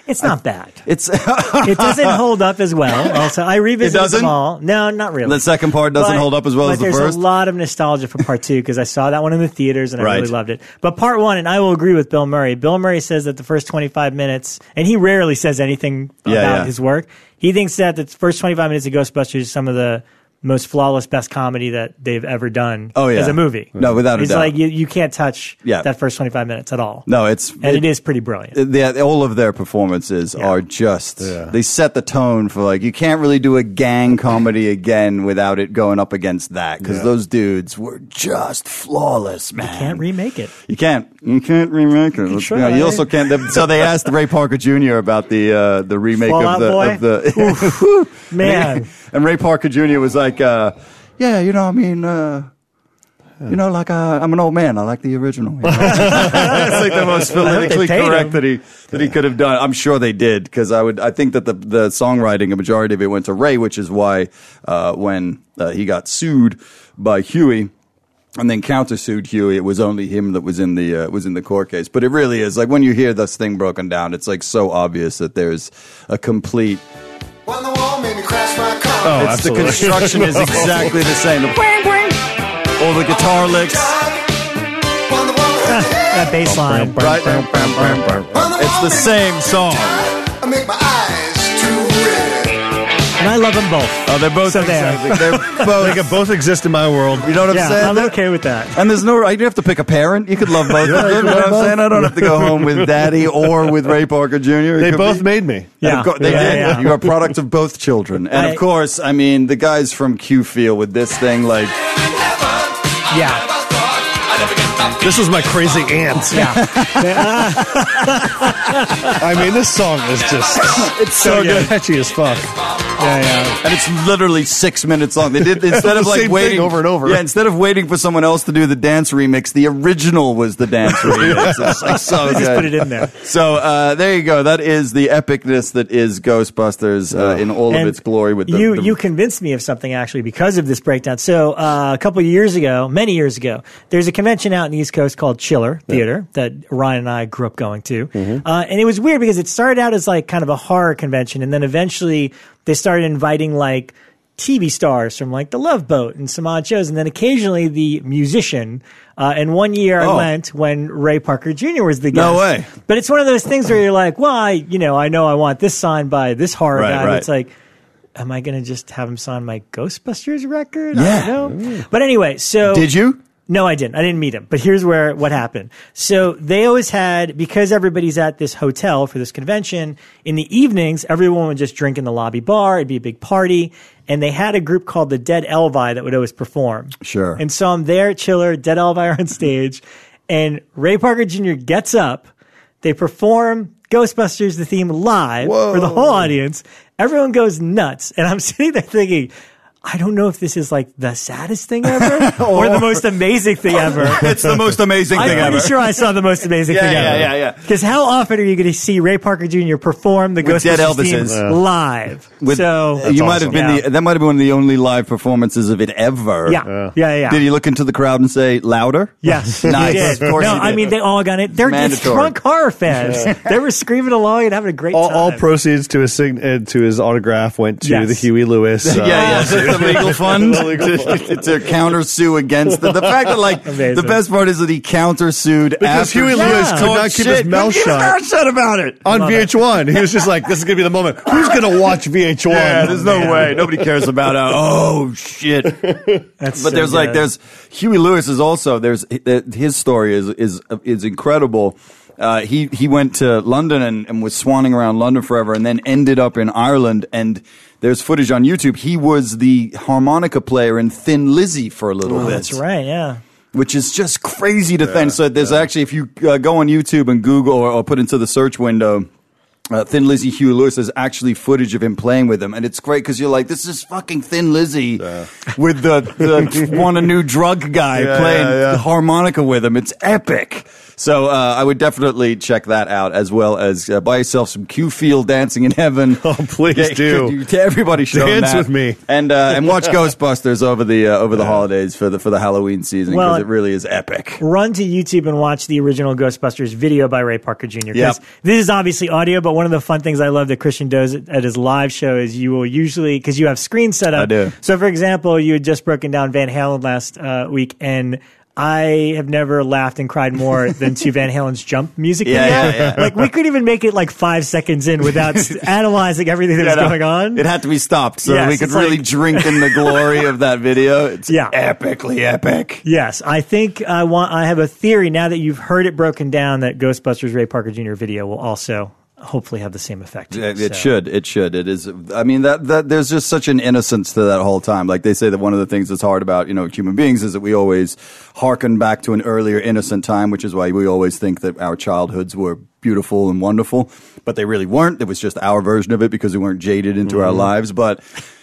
It's not bad. It's It doesn't hold up as well. Also, I revisited doesn't? them all. No, not really. The second part doesn't hold up as well as the But first? there's a lot of nostalgia for part 2 because I saw that one in the theaters and I Right. really loved it. But part 1, and I will agree with Bill Murray. Bill Murray says that the first 25 minutes, and he rarely says anything about his work. He thinks that the first 25 minutes of Ghostbusters is some of the most flawless, best comedy that they've ever done as a movie. No, without a It's doubt. like you can't touch that first 25 minutes at all. No, and it is pretty brilliant. All of their performances are just, they set the tone for like, you can't really do a gang comedy again without it going up against that because those dudes were just flawless, man. You can't remake it. You can't remake it. You Yeah, you also can't. So they asked Ray Parker Jr. about the remake Fallout Boy? of the Man. And Ray Parker Jr. was like, yeah, you know, I mean, you know, like I'm an old man. I like the original. You know? It's like the most politically correct that he could have done. I'm sure they did because I think that the songwriting, a majority of it went to Ray, which is why when he got sued by Huey. And then countersued Huey. It was only him that was in the court case. But it really is like when you hear this thing broken down, it's like so obvious that there's a complete. When the wall made me crash my car. Oh, It's absolutely. the construction is exactly the same. The bang, bang, all the guitar licks. When the wall hurt the head. That bass line. Right? It's the same song. I make my eyes too red. And I love them both. Oh, they're both So there. exactly. They're both. They can both exist in my world. You know what I'm Yeah, saying? I'm okay with that. And there's no, you have to pick a parent. You could love both of them. You know what I'm saying? I don't have to go home with Daddy or with Ray Parker Jr. It They could both be- made me. And of course, they Yeah, did. yeah. You're a product of both children. And of course, I mean, the guys from Q Feel with this thing, like, Yeah. This was my crazy aunt. Yeah. I mean, this song is just it's so good. catchy as fuck. And it's literally 6 minutes long. They did, instead of The like same waiting thing over and over. Yeah, instead of waiting for someone else to do the dance remix, the original was the dance remix. It's like so They good. just put it in there. So there you go. That is the epicness that is Ghostbusters in all of And its glory. With you convinced me of something actually because of this breakdown. So a couple of years ago, many years ago, there's a convention out in the East Coast called Chiller Theater that Ryan and I grew up going to, and it was weird because it started out as like kind of a horror convention, and then eventually they started inviting like TV stars from like The Love Boat and some odd shows, and then occasionally the musician. And one year I went when Ray Parker Jr. was the guest. No way. But it's one of those things where you're like, well, I know I want this signed by this horror Right, guy. But right. it's like, am I going to just have him sign my Ghostbusters record? Yeah. I don't know. But anyway, so. Did you? No, I didn't. I didn't meet him. But here's what happened. So they always had, because everybody's at this hotel for this convention, in the evenings, everyone would just drink in the lobby bar. It'd be a big party. And they had a group called the Dead Elvi that would always perform. Sure. And so I'm there at Chiller, Dead Elvi are on stage, and Ray Parker Jr. gets up. They perform Ghostbusters, the theme, live for the whole audience. Everyone goes nuts. And I'm sitting there thinking, I don't know if this is like the saddest thing ever or the most amazing thing ever. It's the most amazing I'm thing pretty ever. sure I saw the most amazing Yeah, thing yeah, ever. yeah. Because how often are you going to see Ray Parker Jr. perform the With Dead Ghostbusters theme Elvises. live? With- So you might have been Yeah. that might have been one of the only live performances of it ever. Yeah. Did he look into the crowd and say louder? Yes, Nice. he did. Of course no, he did. I mean they all got it. They're just Mandatory. drunk horror fans. They were screaming along and having a great time. All proceeds to his autograph went to Yes. the Huey Lewis. Yeah, the legal fund to countersue against the fact that like Amazing. the best part is that he countersued Because after Huey Lewis could not keep his mouth shut about it. on VH1. He was just like, "This is gonna be the moment. Who's gonna watch VH1?" Yeah, there's no way. Nobody cares about oh shit. That's But so there's like good. there's Huey Lewis is also his story is incredible. He went to London and was swanning around London forever, and then ended up in Ireland. And there's footage on YouTube. He was the harmonica player in Thin Lizzy for a little bit. That's right. Yeah. Which is just crazy to think. So there's actually, if you go on YouTube and Google or put into the search window, Thin Lizzy Huey Lewis, there's actually footage of him playing with him. And it's great because you're like, this is fucking Thin Lizzy with the want a new drug guy playing harmonica with him. It's epic. So I would definitely check that out, as well as buy yourself some Q-Field Dancing in Heaven. Oh, please do. Everybody should own Dance that. with me. And watch Ghostbusters over the holidays for the Halloween season, because it really is epic. Run to YouTube and watch the original Ghostbusters video by Ray Parker Jr. Yep. This is obviously audio, but one of the fun things I love that Christian does at his live show is you will usually, because you have screens set up. I do. So, for example, you had just broken down Van Halen last week, and I have never laughed and cried more than to Van Halen's Jump music video. Yeah. Like, we could even make it like 5 seconds in without analyzing everything that's going on. It had to be stopped so Yes, we could it's really like- drink in the glory of that video. It's Yeah. epically epic. Yes, I think I have a theory now that you've heard it broken down that Ghostbusters Ray Parker Jr. video will also hopefully have the same effect. It should. It is. I mean, that there's just such an innocence to that whole time. Like they say that one of the things that's hard about, human beings is that we always hearken back to an earlier innocent time, which is why we always think that our childhoods were beautiful and wonderful, but they really weren't. It was just our version of it because we weren't jaded into our lives. But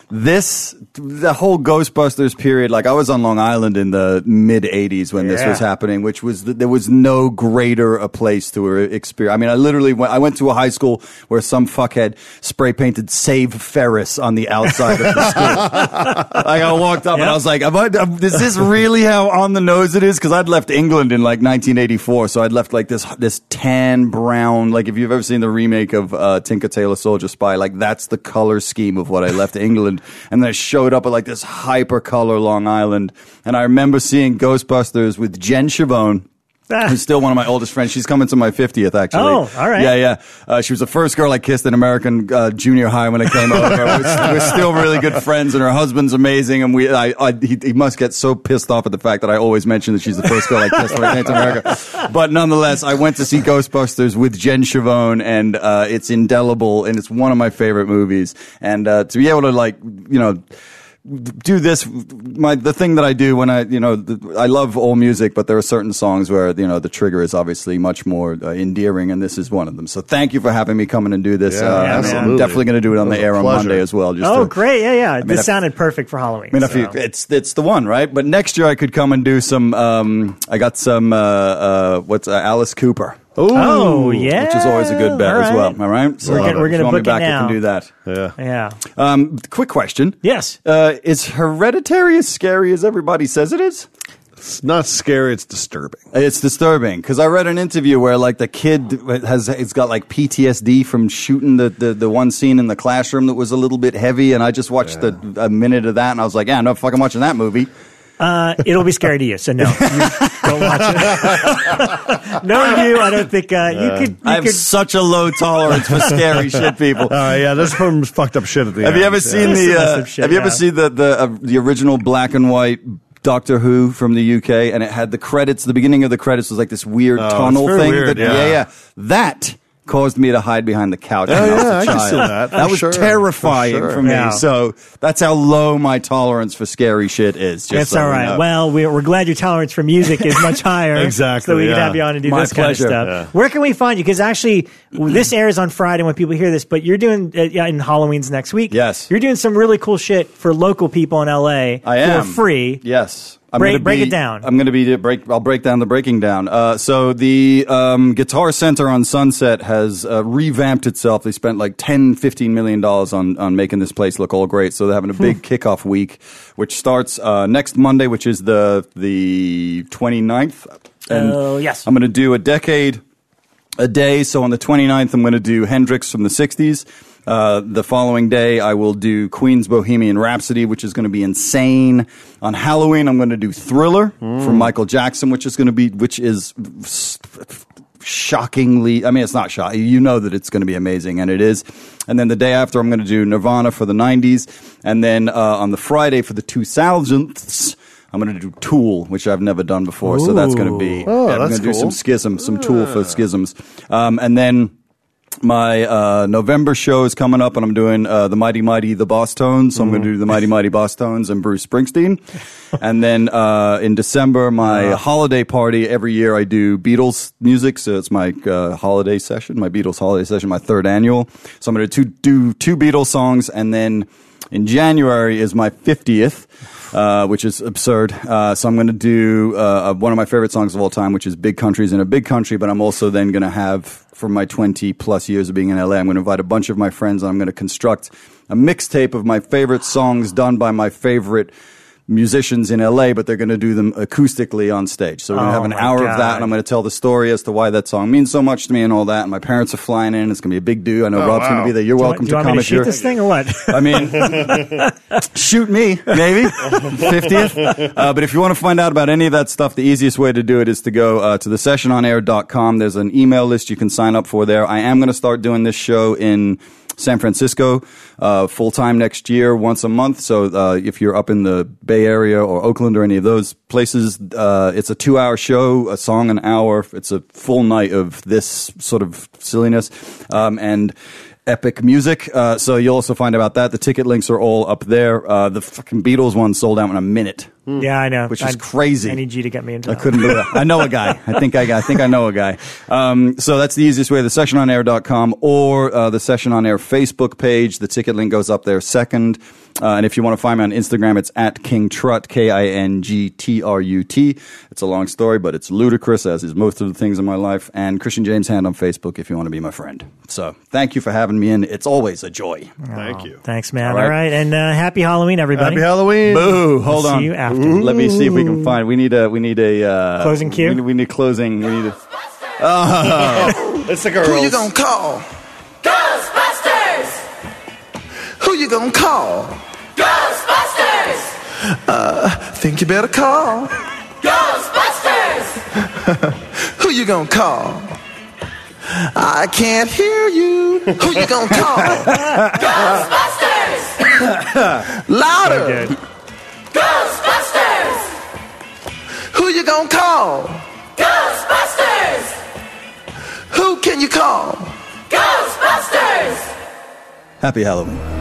the whole Ghostbusters period, like I was on Long Island in the mid 80s when this was happening, which was, there was no greater a place to experience. I mean, I went to a high school where some fuckhead spray painted Save Ferris on the outside of the school. Like I walked up and I was like, is this really how on the nose it is? Cause I'd left England in like 1984. So I'd left like this tan brown, like if you've ever seen the remake of Tinker Tailor Soldier Spy, like that's the color scheme of what I left England. And then I showed up at like this hyper color Long Island. And I remember seeing Ghostbusters with Jen Chavone, who's still one of my oldest friends. She's coming to my 50th, actually. Oh, all right. Yeah. She was the first girl I kissed in American junior high when I came over. We're still really good friends, and her husband's amazing. And he must get so pissed off at the fact that I always mention that she's the first girl I kissed when I came to America. But nonetheless, I went to see Ghostbusters with Jen Chavone, and it's indelible, and it's one of my favorite movies. And to be able to do this, the thing that I do when I love all music, but there are certain songs where, the trigger is obviously much more endearing, and this is one of them. So thank you for having me come in and do this. Absolutely. I'm definitely going to do it on the air on pleasure. Monday as well. Great. Yeah. This sounded perfect for Halloween. I mean, it's the one, right? But next year I could come and do some, I got some, Alice Cooper. Oh, yeah. Which is always a good bet as well. All right. So We're going to book me it back, now. I can do that. Yeah. Quick question. Yes. Is Hereditary as scary as everybody says it is? It's not scary, it's disturbing. It's disturbing because I read an interview where like the kid it's got like PTSD from shooting the one scene in the classroom that was a little bit heavy, and I just watched a minute of that and I was like, yeah, no fucking watching that movie. It'll be scary to you, so no, you don't watch it. Knowing you, I don't think you could. I have such a low tolerance for scary shit, people. There's some fucked up shit at the end. Have you ever seen the original black and white Doctor Who from the UK? And it had the credits. The beginning of the credits was like this weird tunnel very thing. weird, That caused me to hide behind the couch when Oh, I was yeah, a I can child. see that. That For was sure. terrifying For sure. for me. Yeah. So that's how low my tolerance for scary shit is. Just That's so all you right. know. Well, we're glad your tolerance for music is much higher. Exactly, So we can yeah. have you on and do My this kind of pleasure. stuff. Yeah. Where can we find you? Because actually, this airs on Friday when people hear this, but you're doing in Halloween's next week. Yes. You're doing some really cool shit for local people in LA I am. for free. Yes. Break it down. I'm going to be I'll break down the breaking down. So the Guitar Center on Sunset has revamped itself. They spent like $10-15 million on making this place look all great. So they're having a big kickoff week, which starts next Monday, which is the 29th. And yes. I'm going to do a decade a day. So on the 29th, I'm going to do Hendrix from the 60s. The following day, I will do Queen's Bohemian Rhapsody, which is going to be insane. On Halloween, I'm going to do Thriller from Michael Jackson, which is shockingly, I mean, it's not shocking. You know that it's going to be amazing, and it is. And then the day after, I'm going to do Nirvana for the 90s. And then on the Friday for the 2000s, I'm going to do Tool, which I've never done before. So that's going to be, I'm going that's to do cool. some Schism, some Tool for Schisms. And then my November show is coming up, and I'm doing the Mighty Mighty The Boss Tones. So I'm going to do the Mighty Mighty Boss Tones and Bruce Springsteen. And then in December, my holiday party. Every year I do Beatles music, so it's my holiday session, my Beatles holiday session, my third annual. So I'm going to do two Beatles songs, and then In January is my 50th. Which is absurd. So I'm going to do one of my favorite songs of all time, which is Big Countries in a Big Country. But I'm also then going to have, for my 20 plus years of being in LA, I'm going to invite a bunch of my friends and I'm going to construct a mixtape of my favorite songs done by my favorite musicians in LA, but they're going to do them acoustically on stage. So we're going to have an hour of that, and I'm going to tell the story as to why that song means so much to me and all that. And my parents are flying in. It's going to be a big do. I know Rob's going to be there. You're welcome to come. Do you want me to shoot this thing or what? I mean, shoot me, maybe. 50th. But if you want to find out about any of that stuff, the easiest way to do it is to go to thesessiononair.com. There's an email list you can sign up for there. I am going to start doing this show in San Francisco, full-time next year, once a month. So if you're up in the Bay Area or Oakland or any of those places, it's a 2-hour show, a song an hour. It's a full night of this sort of silliness and epic music. So you'll also find about that. The ticket links are all up there. The fucking Beatles one sold out in a minute. Yeah, I know. Which is crazy. I need you to get me into that. I couldn't believe it. I know a guy. I think I know a guy. So that's the easiest way, thesessiononair.com or the Session on Air Facebook page. The ticket link goes up there second. And if you want to find me on Instagram, it's at King Trut, KINGTRUT. It's a long story, but it's ludicrous, as is most of the things in my life. And Christian James Hand on Facebook if you want to be my friend. So thank you for having me in. It's always a joy. Thank you. Thanks, man. All right. And happy Halloween, everybody. Happy Halloween. Boo. Hold on. See you after. Let me see if we can find. We need a closing cue. We need closing. We need a. It's the girls. Who you gonna call? Ghostbusters! Who you gonna call? Ghostbusters! Think you better call. Ghostbusters! Who you gonna call? I can't hear you. Who you gonna call? Ghostbusters! Louder. Ghostbusters! Who you gonna call? Ghostbusters! Who can you call? Ghostbusters! Happy Halloween.